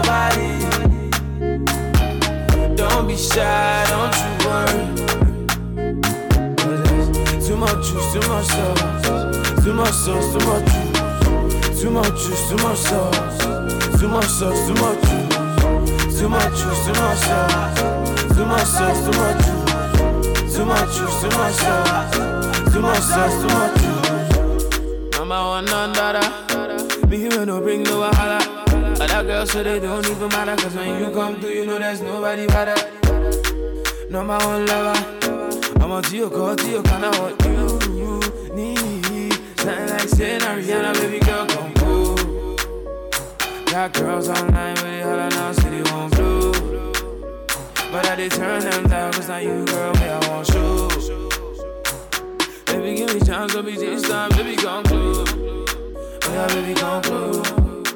on your body. Don't be shy, don't you worry. Too much juice, too much sauce. Too much sauce, too much juice. Too much juice, too much sauce. Too much sauce, too much juice. Too much juice, too much sauce. Too much sauce, too much juice. Too much juice, too much sauce. Too much sauce, too much juice. Number one, none dada. Me here no bring no wahala. Other girls so they don't even matter. Cause when you come through, you know there's nobody better. Number one lover. I'm on to your call, to your kind of what you need. Something like saying Ariana, baby girl, come cool. Got girls online with it, holla now, say they won't blow. But I did turn them down, cause now you, girl, me, I want show. Baby, give me chance, don't be this time, baby, come close. Oh yeah, baby, come close.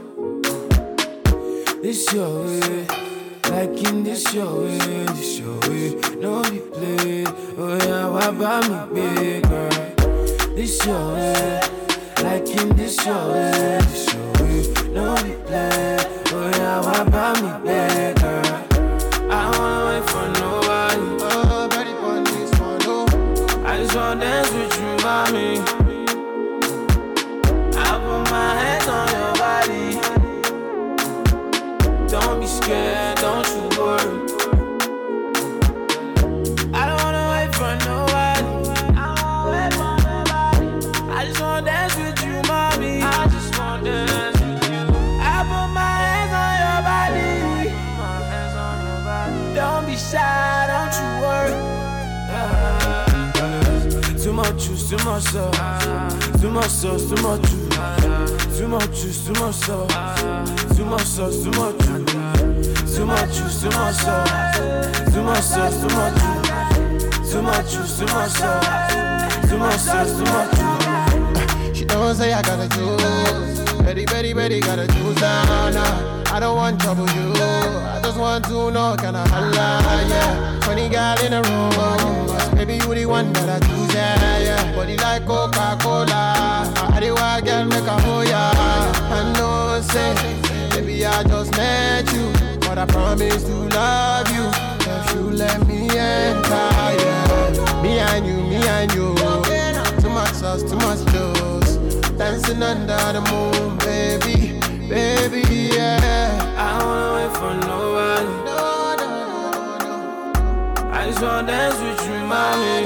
This your way, like in this your way, no be play. Oh yeah, why buy me big girl? This your way, like in this your way, no be play. Oh yeah, why buy me big girl? I don't wanna wait for nobody. Oh, ready for this one, no. I just wanna dance with you, mommy. I put my hands on your body. Don't be scared, don't you worry. I don't wanna wait for nobody. I don't wanna wait for nobody. I just wanna dance with you, mommy. I just wanna dance with you. I put my hands on your body. My hands on your body. Don't be shy, don't you worry. Too much juice, too much sauce. Too much sauce, too much juice. Too much juice, too much sauce. Too much sauce, too much juice. Too much juice, too much sauce. Too much sauce, too much juice. Too much juice, too much sauce. Too much sauce, too much juice. She don't say I gotta choose. Ready, gotta choose now. I don't want trouble, you. I just want to know, can I holla, yeah. 20 gal in a room. Maybe you the one that I choose, yeah. Body like Coca-Cola. I the wild girl make a hoe, yeah. I know, say, maybe I just met you, but I promise to love you if you let me enter, yeah. Me and you. Too much sauce, too much juice. Dancing under the moon, baby, yeah. I don't wanna wait for nobody. I I just wanna dance with you, mommy.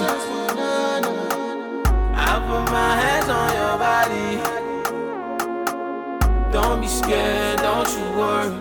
I put my hands on your body. Don't be scared, don't you worry.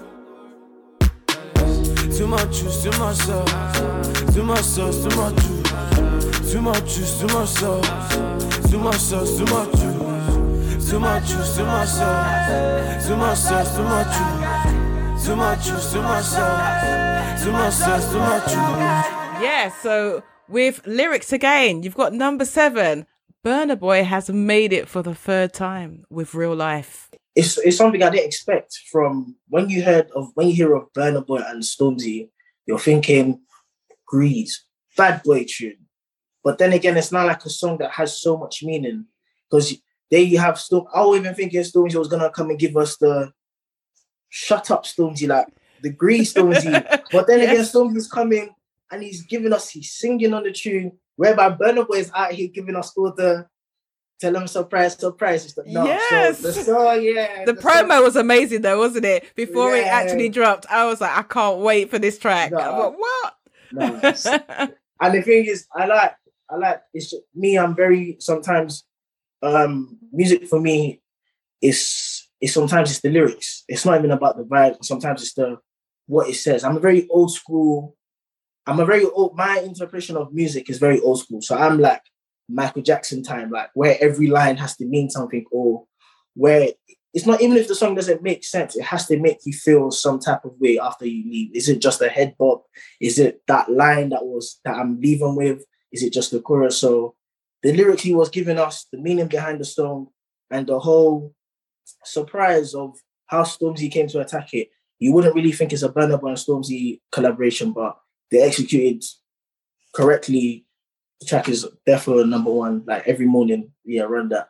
Too much juice, too much sauce. Too much sauce, too much juice. Too much juice, too much sauce. Too much sauce, too much juice. Too much juice, too much sauce. Too much sauce, too much juice. Too much juice, too much sauce. Too much sauce, too much juice. Yeah, so with lyrics again, you've got number 7. Burna Boy has made it for the 3rd time with Real Life. It's something I didn't expect from when you hear of Burna Boy and Stormzy, you're thinking Grease, bad boy tune. But then again, it's not like a song that has so much meaning because there you have Storm. I was even thinking Stormzy was gonna come and give us the shut up Stormzy, like the Grease Stormzy. But then again, Stormzy's coming and he's singing on the tune, whereby Burna Boy is out here giving us all the tell them surprise. It's Yes. So the song, The promo was amazing though, wasn't it? Before it actually dropped, I was like, I can't wait for this track. No. I'm like, what? No. And the thing is, I like it's just, me. I'm very sometimes music for me is sometimes it's the lyrics. It's not even about the vibe. Sometimes it's what it says. I'm a very old school. My interpretation of music is very old school. So I'm like Michael Jackson time, like where every line has to mean something, or where it's not even if the song doesn't make sense, it has to make you feel some type of way after you leave. Is it just a head bop? Is it that line that I'm leaving with? Is it just the chorus? So the lyrics he was giving us, the meaning behind the song, and the whole surprise of how Stormzy came to attack it, you wouldn't really think it's a Burna Boy and Stormzy collaboration, but they executed correctly. The track is definitely number 1. Like every morning, run that.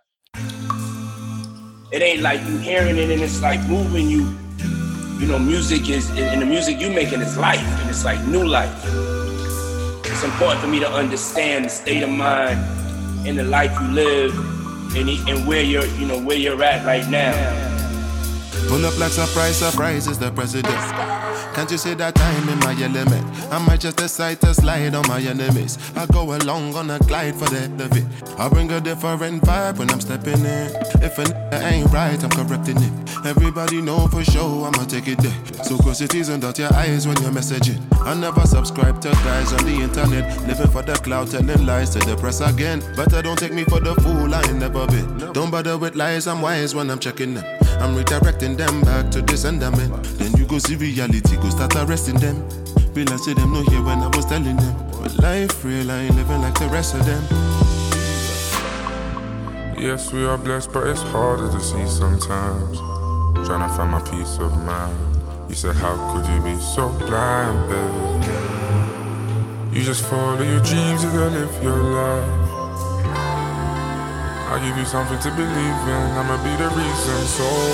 It ain't like you hearing it and it's like moving you. You know, music is, and the music you making is life, and it's like new life. It's important for me to understand the state of mind and the life you live and where you're at right now. Pull up like surprise is the president. Can't you see that I'm in my element? I might just decide to slide on my enemies. I go along on a glide for the hell of it. I bring a different vibe when I'm stepping in. If a nigga ain't right, I'm correcting it. Everybody know for sure I'ma take it there. So cross your T's and dot your I's when you're messaging. I never subscribe to guys on the internet, living for the cloud, telling lies to the press again. But I don't take me for the fool, I ain't never been. Don't bother with lies, I'm wise when I'm checking them. I'm redirecting them back to the sentiment. Then you go see reality, go start arresting them. Realize them no hear when I was telling them. But life real, I ain't living like the rest of them. Yes, we are blessed, but it's harder to see sometimes. Trying to find my peace of mind. You said, how could you be so blind, babe? You just follow your dreams, you gotta live your life. I'll give you something to believe in, I'ma be the reason.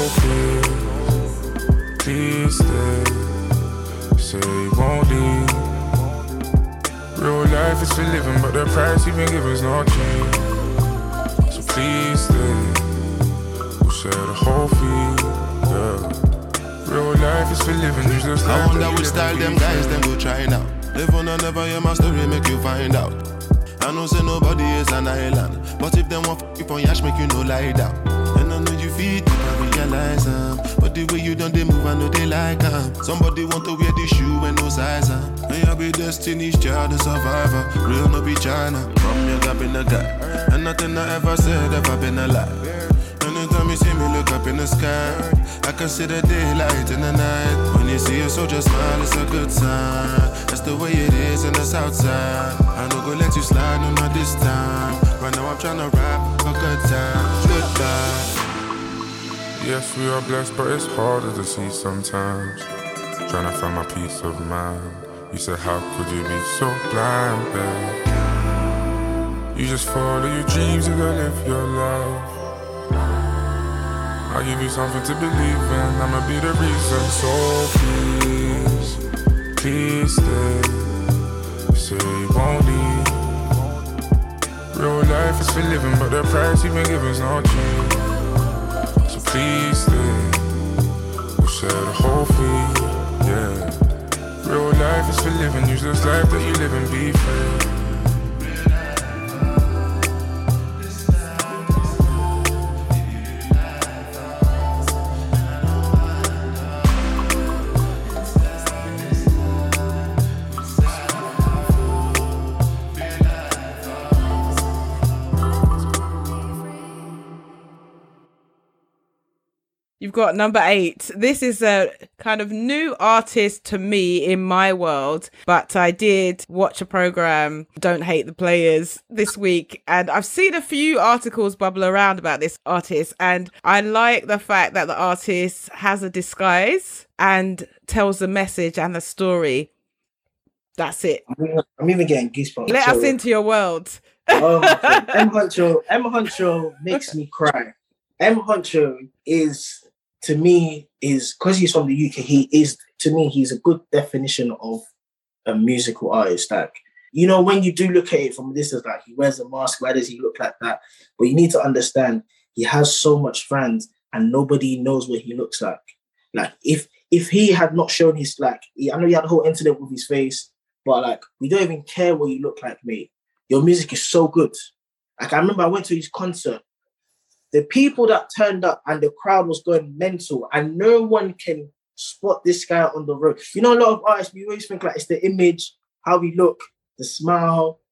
So please stay. Say you won't leave. Real life is for living, but the price you've been given is not cheap. So please stay. We'll share the whole fee, yeah. Real life is for living, you just I wonder which style them guys them go try now. Live on and never hear my story, make you find out. I know say nobody is an island, but if them want f*** on yash, make you no lie down. And I know you feel deep, I realize but the way you done they move, I know they like somebody want to wear the shoe and no size and you be Destiny's Child, the survivor. Real no be China, from your gap in the guy. And nothing I ever said ever been a lie. Anytime you see me look up in the sky, I can see the daylight in the night. When you see a soldier smile, it's a good sign. That's the way it is in the south side. I no go let you slide, no not this time. Right now I'm tryna rap a good time. Goodbye. Yes, we are blessed, but it's harder to see sometimes. Trying to find my peace of mind. You said, how could you be so blind, babe? You just follow your dreams, you gotta live your life. I'll give you something to believe in, I'ma be the reason. So please stay. Say you won't leave. Real life is for living, but the price you've been given is not cheap. So please stay. We'll share the whole fee, yeah. Real life life is for living. Use this life that you live and be free. You've got number 8. This is a kind of new artist to me in my world, but I did watch a program, Don't Hate the Players, this week, and I've seen a few articles bubble around about this artist, and I like the fact that the artist has a disguise and tells the message and the story. That's it. I'm even getting goosebumps. Let us into your world. Oh, M Huncho makes me cry. M Huncho is, to me, is because he's from the UK. He's a good definition of a musical artist. Like, you know, when you do look at it from this, is like he wears a mask. Why does he look like that? But you need to understand, he has so much fans, and nobody knows what he looks like. Like, if he had not shown his, like, I know he had a whole incident with his face, but like, we don't even care what you look like, mate. Your music is so good. Like, I remember I went to his concert. The people that turned up and the crowd was going mental, and no one can spot this guy on the road. You know, a lot of artists, we always think like it's the image, how we look, the smile,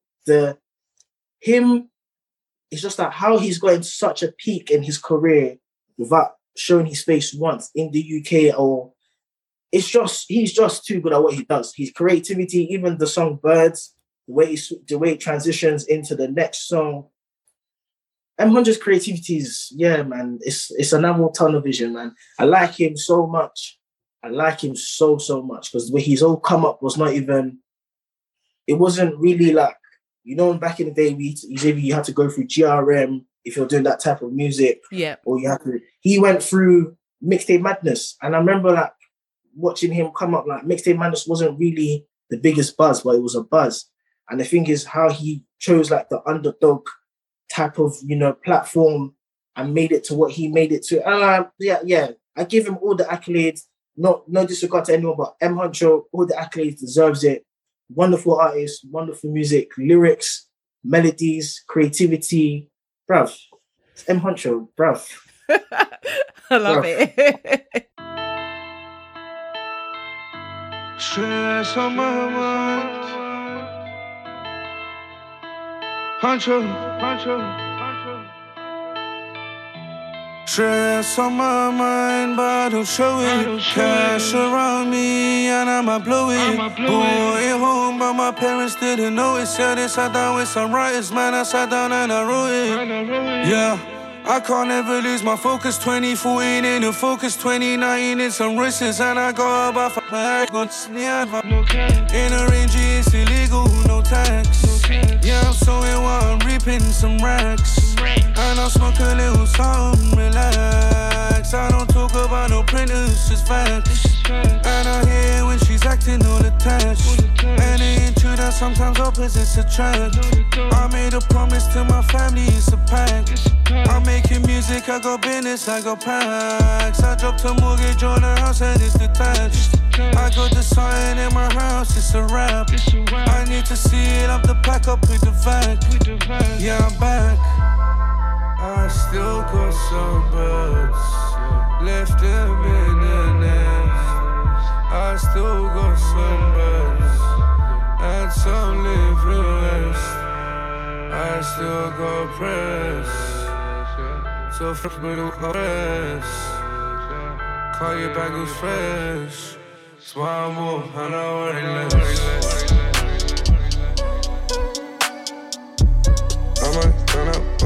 him. It's just like how he's got into such a peak in his career without showing his face once in the UK, or he's just too good at what he does. His creativity, even the song Birds, the way it transitions into the next song. M Huncho's creativity is, yeah, man, it's another tunnel vision, man. I like him so much. I like him so much, because the way he's all come up was not even, it wasn't really like, you know, back in the day, you had to go through GRM if you're doing that type of music. Yeah. Or he went through Mixtape Madness. And I remember like watching him come up, like Mixtape Madness wasn't really the biggest buzz, but it was a buzz. And the thing is how he chose like the underdog type of, you know, platform and made it to what he made it to. Yeah. I give him all the accolades. No disregard to anyone, but M Huncho, all the accolades, deserves it. Wonderful artist, wonderful music, lyrics, melodies, creativity. Bruv, M Huncho, bruv. I love it. Stress on my mind. Huncho. Stress on my mind, but I don't show it. Cash around me and I might blow it. Boy home, but my parents didn't know it. Said it, sat down with some writers, man. I sat down and I wrote it. Yeah. I can't ever lose my focus. 2014 in the focus, 2019 in some races, and I go about for my in a range, it's illegal, no tax. Yeah, I'm sowing while I'm reaping some racks, and I'll smoke a little something, relax. I don't talk about no printers, just facts. And I hear when she's acting all attached, and it ain't true that sometimes opposites attract. I made a promise to my family, it's a pact. I'm making music, I got business, I got packs. I dropped a mortgage on a house and it's detached. I got the sign in my house, it's a wrap. I need to seal up the pack up with the vac. Yeah, I'm back. I still got some birds, left them in the nest. I still got some birds, and some live in rest. I still got press. So fresh, but no press. Call your bangles fresh. Smile more, and I worry less. I might run up.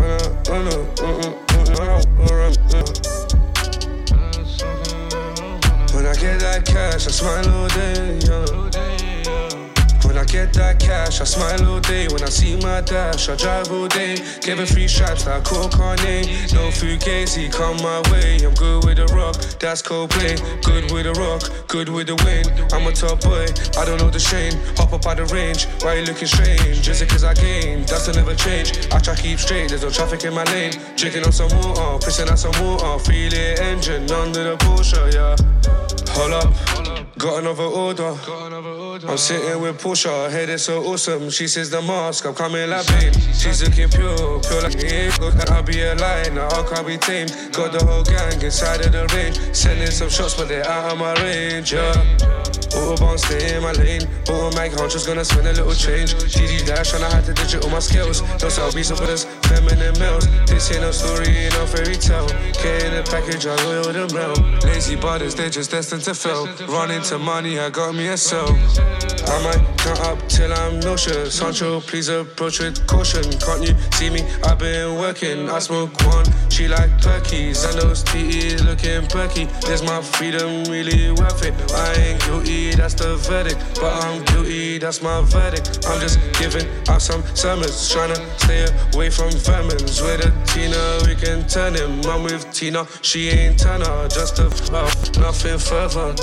When I get that cash, I smile all day, When I get that cash, I smile all day. When I see my dash, I drive all day. Giving free straps like Kanye. No fugazi, come my way. I'm good with the rock, that's Coldplay. Good with the rock, good with the wind. I'm a top boy, I don't know the shame. Hop up out the range, why you looking strange? Just because I gain, that's to never change. I try keep straight, there's no traffic in my lane. Drinking on some water, pissing out some water. Feel it engine under the Porsche, yeah. Hold up. got another order. I'm sitting with Portia, head is so awesome. She says the mask, I'm coming like Bane. She's looking pure like an eagle. I'll be a lion, now I can't be tamed. Got the whole gang inside of the range. Sending some shots, but they're out of my range, yeah. Autobahn, stay in my lane. Automatic, I'm just gonna spend a little change. GG dash, and I had to digit all my skills. Those sell beats up with us, feminine males. This ain't no story, ain't no fairy tale. K in the package, I oil the mail. Lazy brothers, they're just destined to fail. Run into money, I got me a cell. I might count up till I'm nauseous. Sancho, please approach with caution. Can't you see me? I've been working. I smoke one, she like perkies. And those TEs looking perky. Is my freedom really worth it? I ain't guilty, that's the verdict. But I'm guilty, that's my verdict. I'm just giving out some sermons, trying to stay away from vermins. With a Tina, we can turn him. I'm with Tina, she ain't Turner. Just a off, nothing further.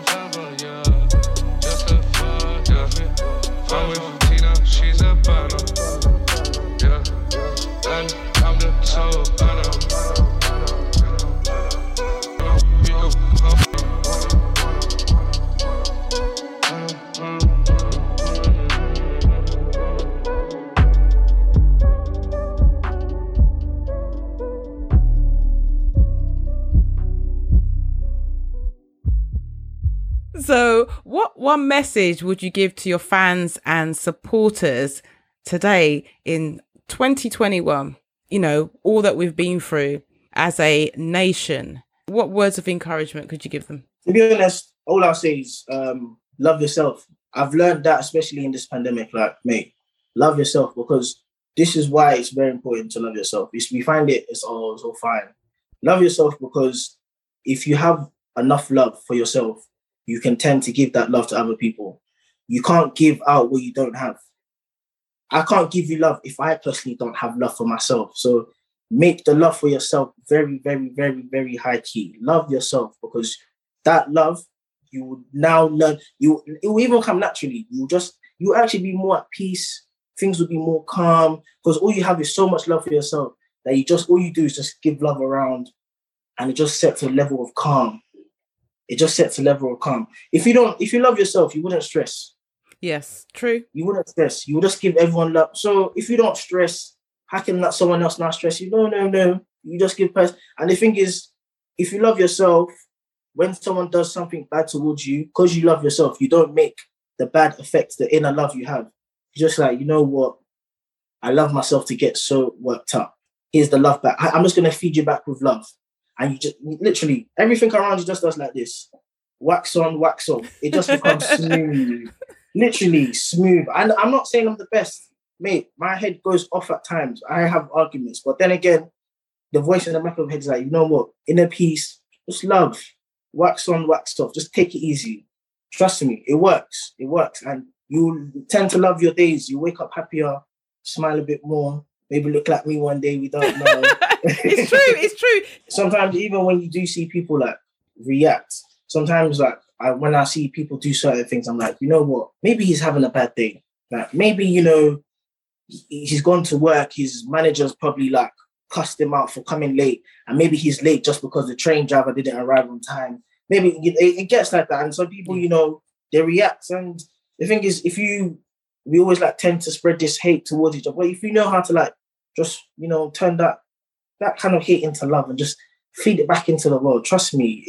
I'm with Tina, she's a burner. Yeah, and I'm the soul burner. So, what one message would you give to your fans and supporters today in 2021? You know, all that we've been through as a nation. What words of encouragement could you give them? To be honest, all I'll say is love yourself. I've learned that, especially in this pandemic. Like, mate, love yourself, because this is why it's very important to love yourself. We find it's all fine. Love yourself, because if you have enough love for yourself, you can tend to give that love to other people. You can't give out what you don't have. I can't give you love if I personally don't have love for myself. So make the love for yourself very, very, very, very high key. Love yourself, because that love, you will now learn, it will even come naturally. You'll actually be more at peace. Things will be more calm, because all you have is so much love for yourself that all you do is just give love around, and it just sets a level of calm. It just sets a level of calm. If you love yourself, you wouldn't stress. Yes, true. You wouldn't stress. You would just give everyone love. So if you don't stress, how can someone else not stress you? No. You just give person. And the thing is, if you love yourself, when someone does something bad towards you, because you love yourself, you don't make the bad affect the inner love you have. You're just like, you know what? I love myself to get so worked up. Here's the love back. I'm just going to feed you back with love. And you just literally everything around you just does like this. Wax on, wax off. It just becomes smooth. Literally smooth. And I'm not saying I'm the best. Mate, my head goes off at times. I have arguments. But then again, the voice in the back of my head is like, you know what? Inner peace, just love. Wax on, wax off. Just take it easy. Trust me, it works. It works. And you tend to love your days. You wake up happier, smile a bit more, maybe look like me one day, we don't know. It's true. Sometimes even when you do see people like react, sometimes like when I see people do certain things, I'm like, you know what? Maybe he's having a bad day. Like maybe, you know, he's gone to work, his manager's probably like cussed him out for coming late, and maybe he's late just because the train driver didn't arrive on time. Maybe it gets like that. And some people, you know, they react. And the thing is, we always like tend to spread this hate towards each other. But if you know how to like just, you know, turn that kind of hate into love and just feed it back into the world, trust me,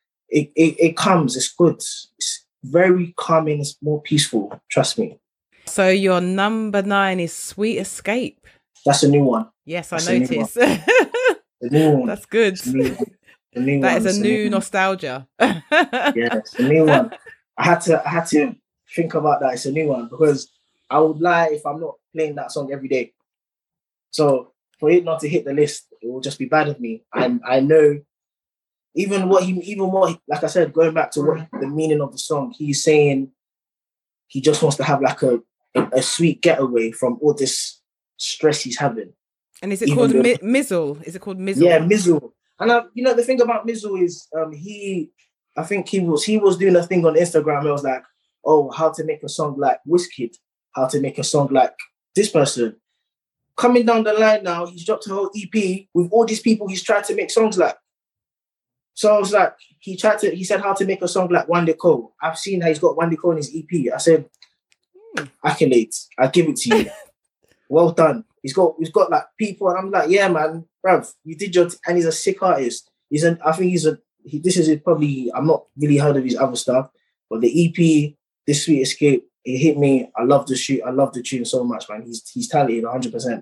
it comes, it's good. It's very calming, it's more peaceful, trust me. So your number 9 is Sweet Escape. That's a new one. Yes, I noticed. The new one. That's good. That is a new nostalgia. Yeah, it's a new one. I had to think about that. It's a new one, because I would lie if I'm not playing that song every day. So for it not to hit the list, it will just be bad of me. And I know even what like I said, going back to what the meaning of the song, he's saying he just wants to have like a sweet getaway from all this stress he's having. And is it called Mizzle? Is it called Mizzle? Yeah, Mizzle. And you know, the thing about Mizzle is I think he was doing a thing on Instagram. It was like, oh, how to make a song like Wizkid, how to make a song like this person. Coming down the line now, he's dropped a whole EP with all these people he's tried to make songs like. So I was like, he said how to make a song like Wande Cole. I've seen how he's got Wande Cole in his EP. I said, accolades. I give it to you. Well done. He's got like people, and I'm like, yeah, man, bruv, you did and he's a sick artist. This is probably, I'm not really heard of his other stuff, but the EP, This Sweet Escape, it hit me. I love the shoot. I love the tune so much, man. He's talented 100%.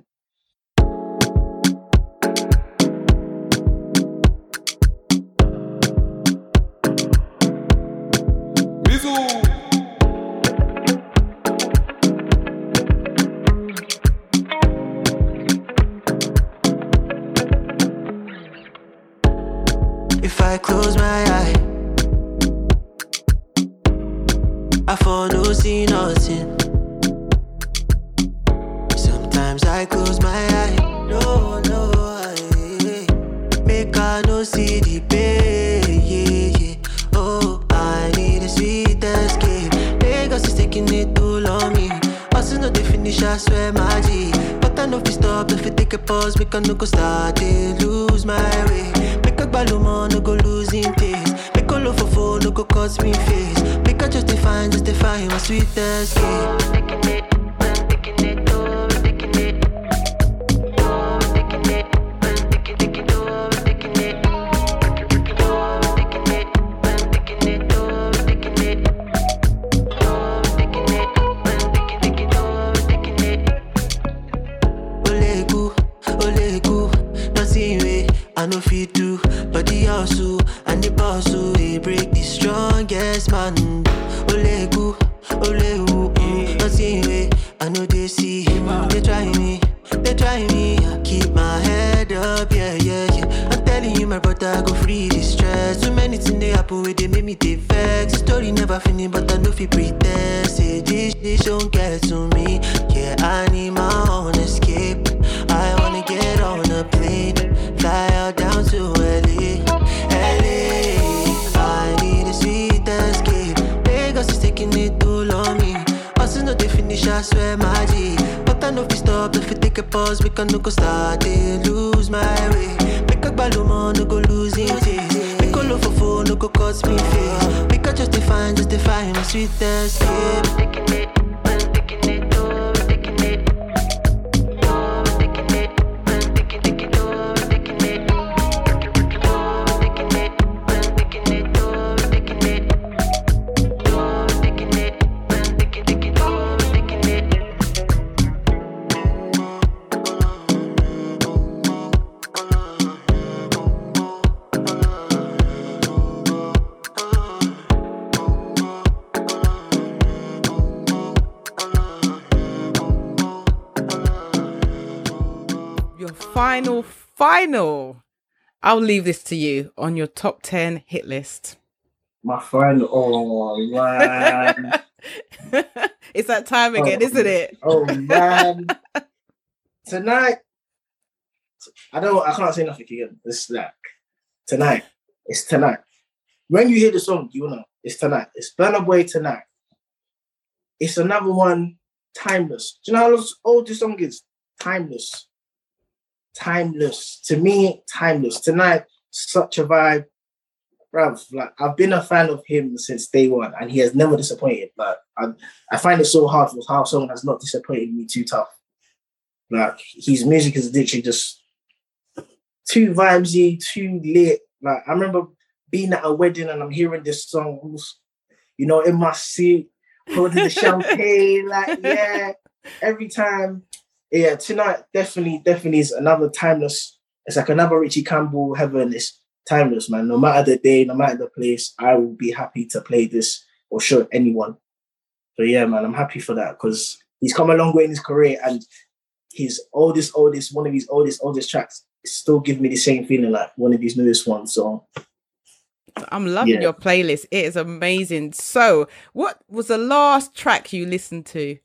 If I close my eye, I fall no see nothing. Sometimes I close my eye, no, make I no see the pain, yeah. Oh, I need a sweet escape. Lagos is taking it too long, me. Also no they finish, I swear my G. But I know if we stop, if we take a pause, make I no go start, they lose my way. Make a balloon, no go losing taste. Make a love for phone, no go cause me face. Make a just define my sweet escape. I know fit do, but the hustle and the bustle, they break the strongest man. Olegu, nothing way. I know they see, they try me. I keep my head up, yeah. I'm telling you, my brother, go free the stress. Too many things they happen with they make me they vex. The story never finish, but I know if you pretend, say this don't get to me. Yeah, I need my own escape. I wanna get on a plane, fly out down to LA. I need a sweet escape. Lagos is taking it too long, me. Also no they finish, I swear my G. But I know if we stop, if we take a pause, we can no go start, they lose my way. Make a balloon, no go losing taste. Make a love for phone, no go cause me face. Make a just define my sweet escape. Final. I'll leave this to you on your top 10 hit list. My final. Oh man. It's that time again, isn't it? Oh man. Tonight. I can't say nothing again. It's like tonight. It's tonight. When you hear the song, you know it's tonight. It's Burna Boy Tonight. It's another one, timeless. Do you know how old this song is? Timeless. To me, timeless. Tonight, such a vibe. Bruv, like I've been a fan of him since day one, and he has never disappointed. Like I find it so hard for how someone has not disappointed me too tough. Like his music is literally just too vibesy, too lit. Like I remember being at a wedding and I'm hearing this song, you know, in my seat, holding the champagne, like yeah, every time. Yeah, tonight definitely is another timeless. It's like another Richie Campbell heaven. It's timeless, man. No matter the day, no matter the place, I will be happy to play this or show anyone. So yeah, man, I'm happy for that because he's come a long way in his career, and his one of his oldest tracks still give me the same feeling like one of his newest ones. So I'm loving your playlist. It is amazing. So, what was the last track you listened to?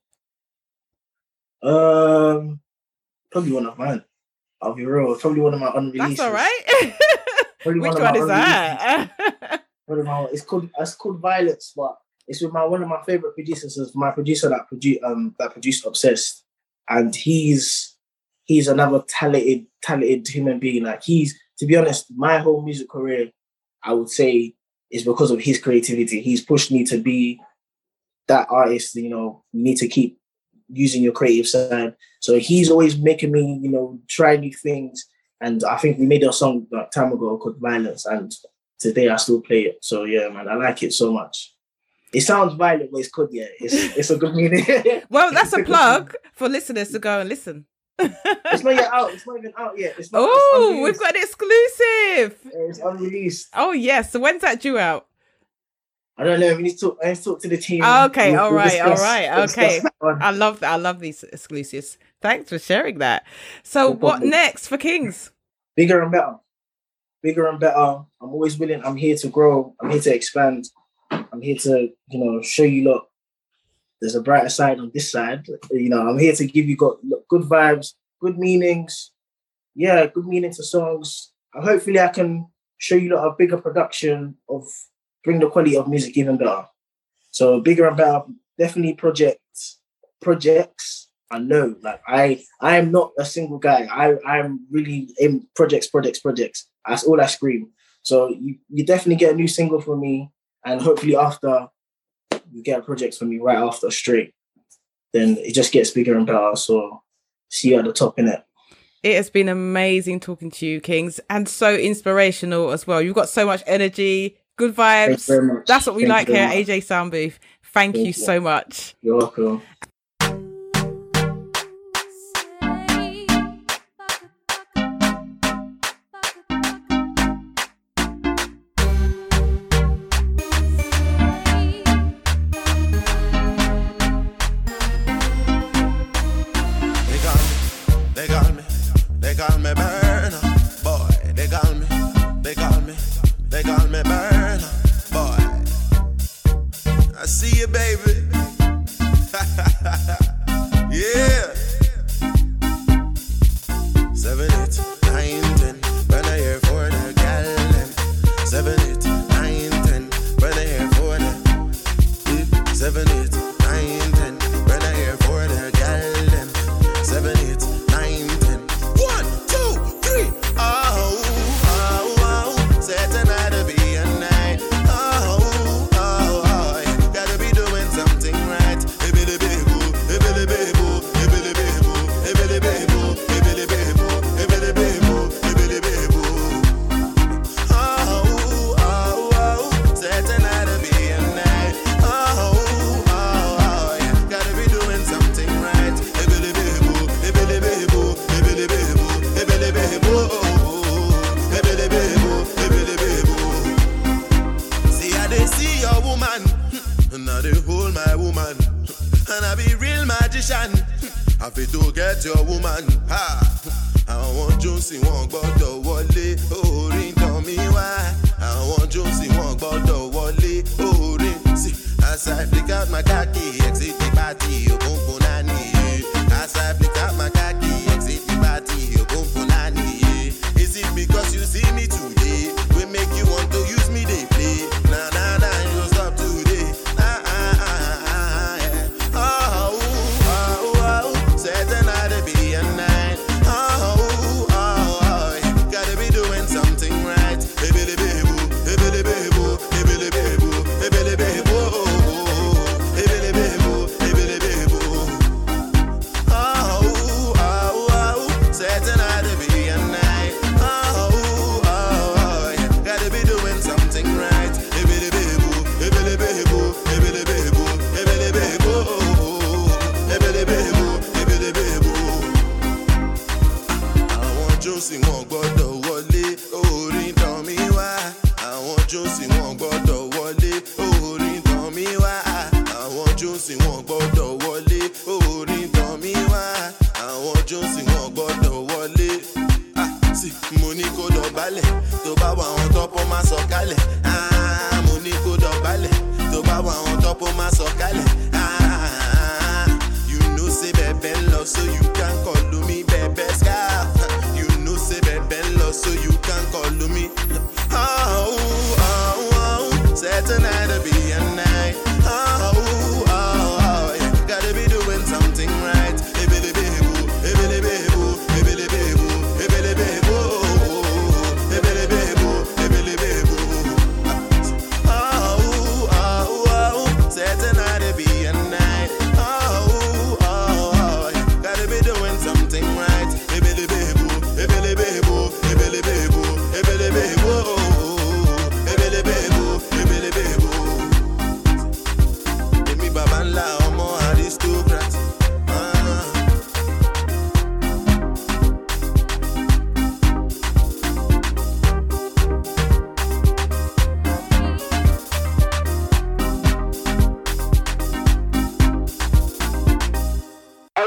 Probably one of mine. I'll be real. Probably one of my unreleased. That's all right. Which one is that? It's called Violets, but it's with one of my favorite producers. It's my producer that produced Obsessed, and he's another talented human being. Like to be honest, my whole music career, I would say is because of his creativity. He's pushed me to be that artist. You know, you need to keep using your creative side. So he's always making me, you know, try new things. And I think we made a song like time ago called Violence, and today I still play it. So yeah, man, I like it so much. It sounds violent, but it's good. Yeah, it's a good meaning. Well, that's a plug for listeners to go and listen. It's not yet out. It's not even out yet. Oh, we've got an exclusive. It's unreleased. Oh yes. So when's that due out? I don't know. I need to talk to the team. Okay, We'll all right. discuss Okay. that one. I love that. I love these exclusives. Thanks for sharing that. So what next for Kings? Bigger and better. Bigger and better. I'm always willing. I'm here to grow. I'm here to expand. I'm here to, you know, show you, look, there's a brighter side on this side. You know, I'm here to give you good vibes, good meanings. Yeah, good meaning to songs. And hopefully I can show you a bigger production of, bring the quality of music even better. So bigger and better, definitely projects. I know, like I am not a single guy. I'm really in projects. That's all I scream. So you definitely get a new single from me, and hopefully after you get a project from me right after straight, then it just gets bigger and better. So see you at the top, innit? It has been amazing talking to you, Kings, and so inspirational as well. You've got so much energy, good vibes. Thank you very much. That's what we Thank like you here very at AJ Sound Booth. Thank you so much. You're welcome. They call me Burner, boy. They call me Burner, boy. I see you, baby. Yeah. 7, 8, 9, 10. When I hear for the gal, them. 7, 8, 9, 10. When I hear for the 7, 8, 9, 10. When I hear for the gal, them. 7, 8, 9, 10. 1, 2, 3. Oh, oh, oh. Said tonight to be a night. Oh, oh, oh. Yeah. Gotta be doing something right. Hey, Billy Baby, hey, Billy Baby, hey, Billy Baby, hey, Billy Baby, hey, Billy Baby, hey, Billy Baby, hey, Billy Baby. Oh, oh, oh. Said tonight to be a night. Oh, oh, oh. Yeah. Gotta be doing something right. Hey, Billy Baby, hey, Billy Baby, hey, Billy Baby, hey, Billy Baby, hey, Billy Baby, hey, Billy Baby. See, I dey see your woman, and I dey hold my woman, and I be real magician. I fit to get your woman. Ha! Àwọn Jonesy wọn gbọ́dọ̀ wọlé orin tán mi wá. Àwọn Jonesy wọn gbọ́dọ̀ wọlé orin. See, as I flick out my khaki, exit the party, open punani. As I flick out my khaki, exit the party, open punani. Is it because you see me today? We make you want to use me, they play. Nah, nah, nah, you stop today. Yeah. Oh, oh, oh. Said tonight to be a night. Oh, oh, oh. Yeah. Gotta be doing something right. Hey, Billy Baby, hey, Billy Baby, hey, Billy Baby, hey, Billy Baby, hey, Billy Baby, hey, Billy Baby. Oh, oh, oh. Said tonight to be a night. Oh, oh, oh. Yeah. Gotta be doing something right. Hey, Billy Baby, hey, Billy Baby, hey, Billy Baby, hey, Billy Baby, hey, Billy Baby, hey, Billy Baby. Àwọn Jonesy wọn gbọ́dọ̀ wọlé orin tán mi wá. Àwọn Jonesy wọn gbọ́dọ̀ wọlé orin tán mi wá. Àwọn Jonesy wọn gbọ́dọ̀ wọlé orin tán mi wá. Àwọn Jonesy wọn gbọ́dọ̀ wọlé. Sí, mo ní kó dọ̀bálẹ̀ tó bá wà àwọn tọ́pọ̀ máa sọ kálẹ̀. Mo ní kó dọ̀bálẹ̀ tó bá wà àwọn tọ́pọ̀ máa sọ kálẹ̀. You know say bẹ̀bẹ̀ ń lọ so you can call me bẹ̀bẹ̀ scar. You know say bẹ̀bẹ̀ ń lọ so you can call me. Oh, oh, oh. Said tonight to be a night. Oh, oh, oh. Yeah. Gotta be doing something right. Hey, Billy Baby, hey, Billy Baby, hey, Billy Baby, hey, Billy Baby, hey, Billy Baby, hey, Billy Baby.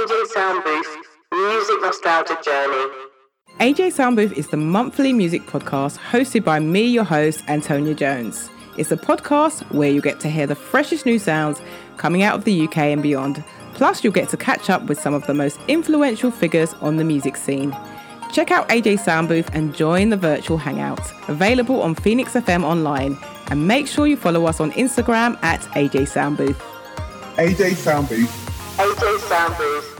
AJ Soundbooth Music Nostalgia Journey. AJ Soundbooth is the monthly music podcast hosted by me, your host, Antonia Jones. It's a podcast where you get to hear the freshest new sounds coming out of the UK and beyond. Plus, you'll get to catch up with some of the most influential figures on the music scene. Check out AJ Soundbooth and join the virtual hangout, available on Phoenix FM Online. And make sure you follow us on Instagram at AJ Soundbooth. AJ Soundbooth. AJ Soundbooth.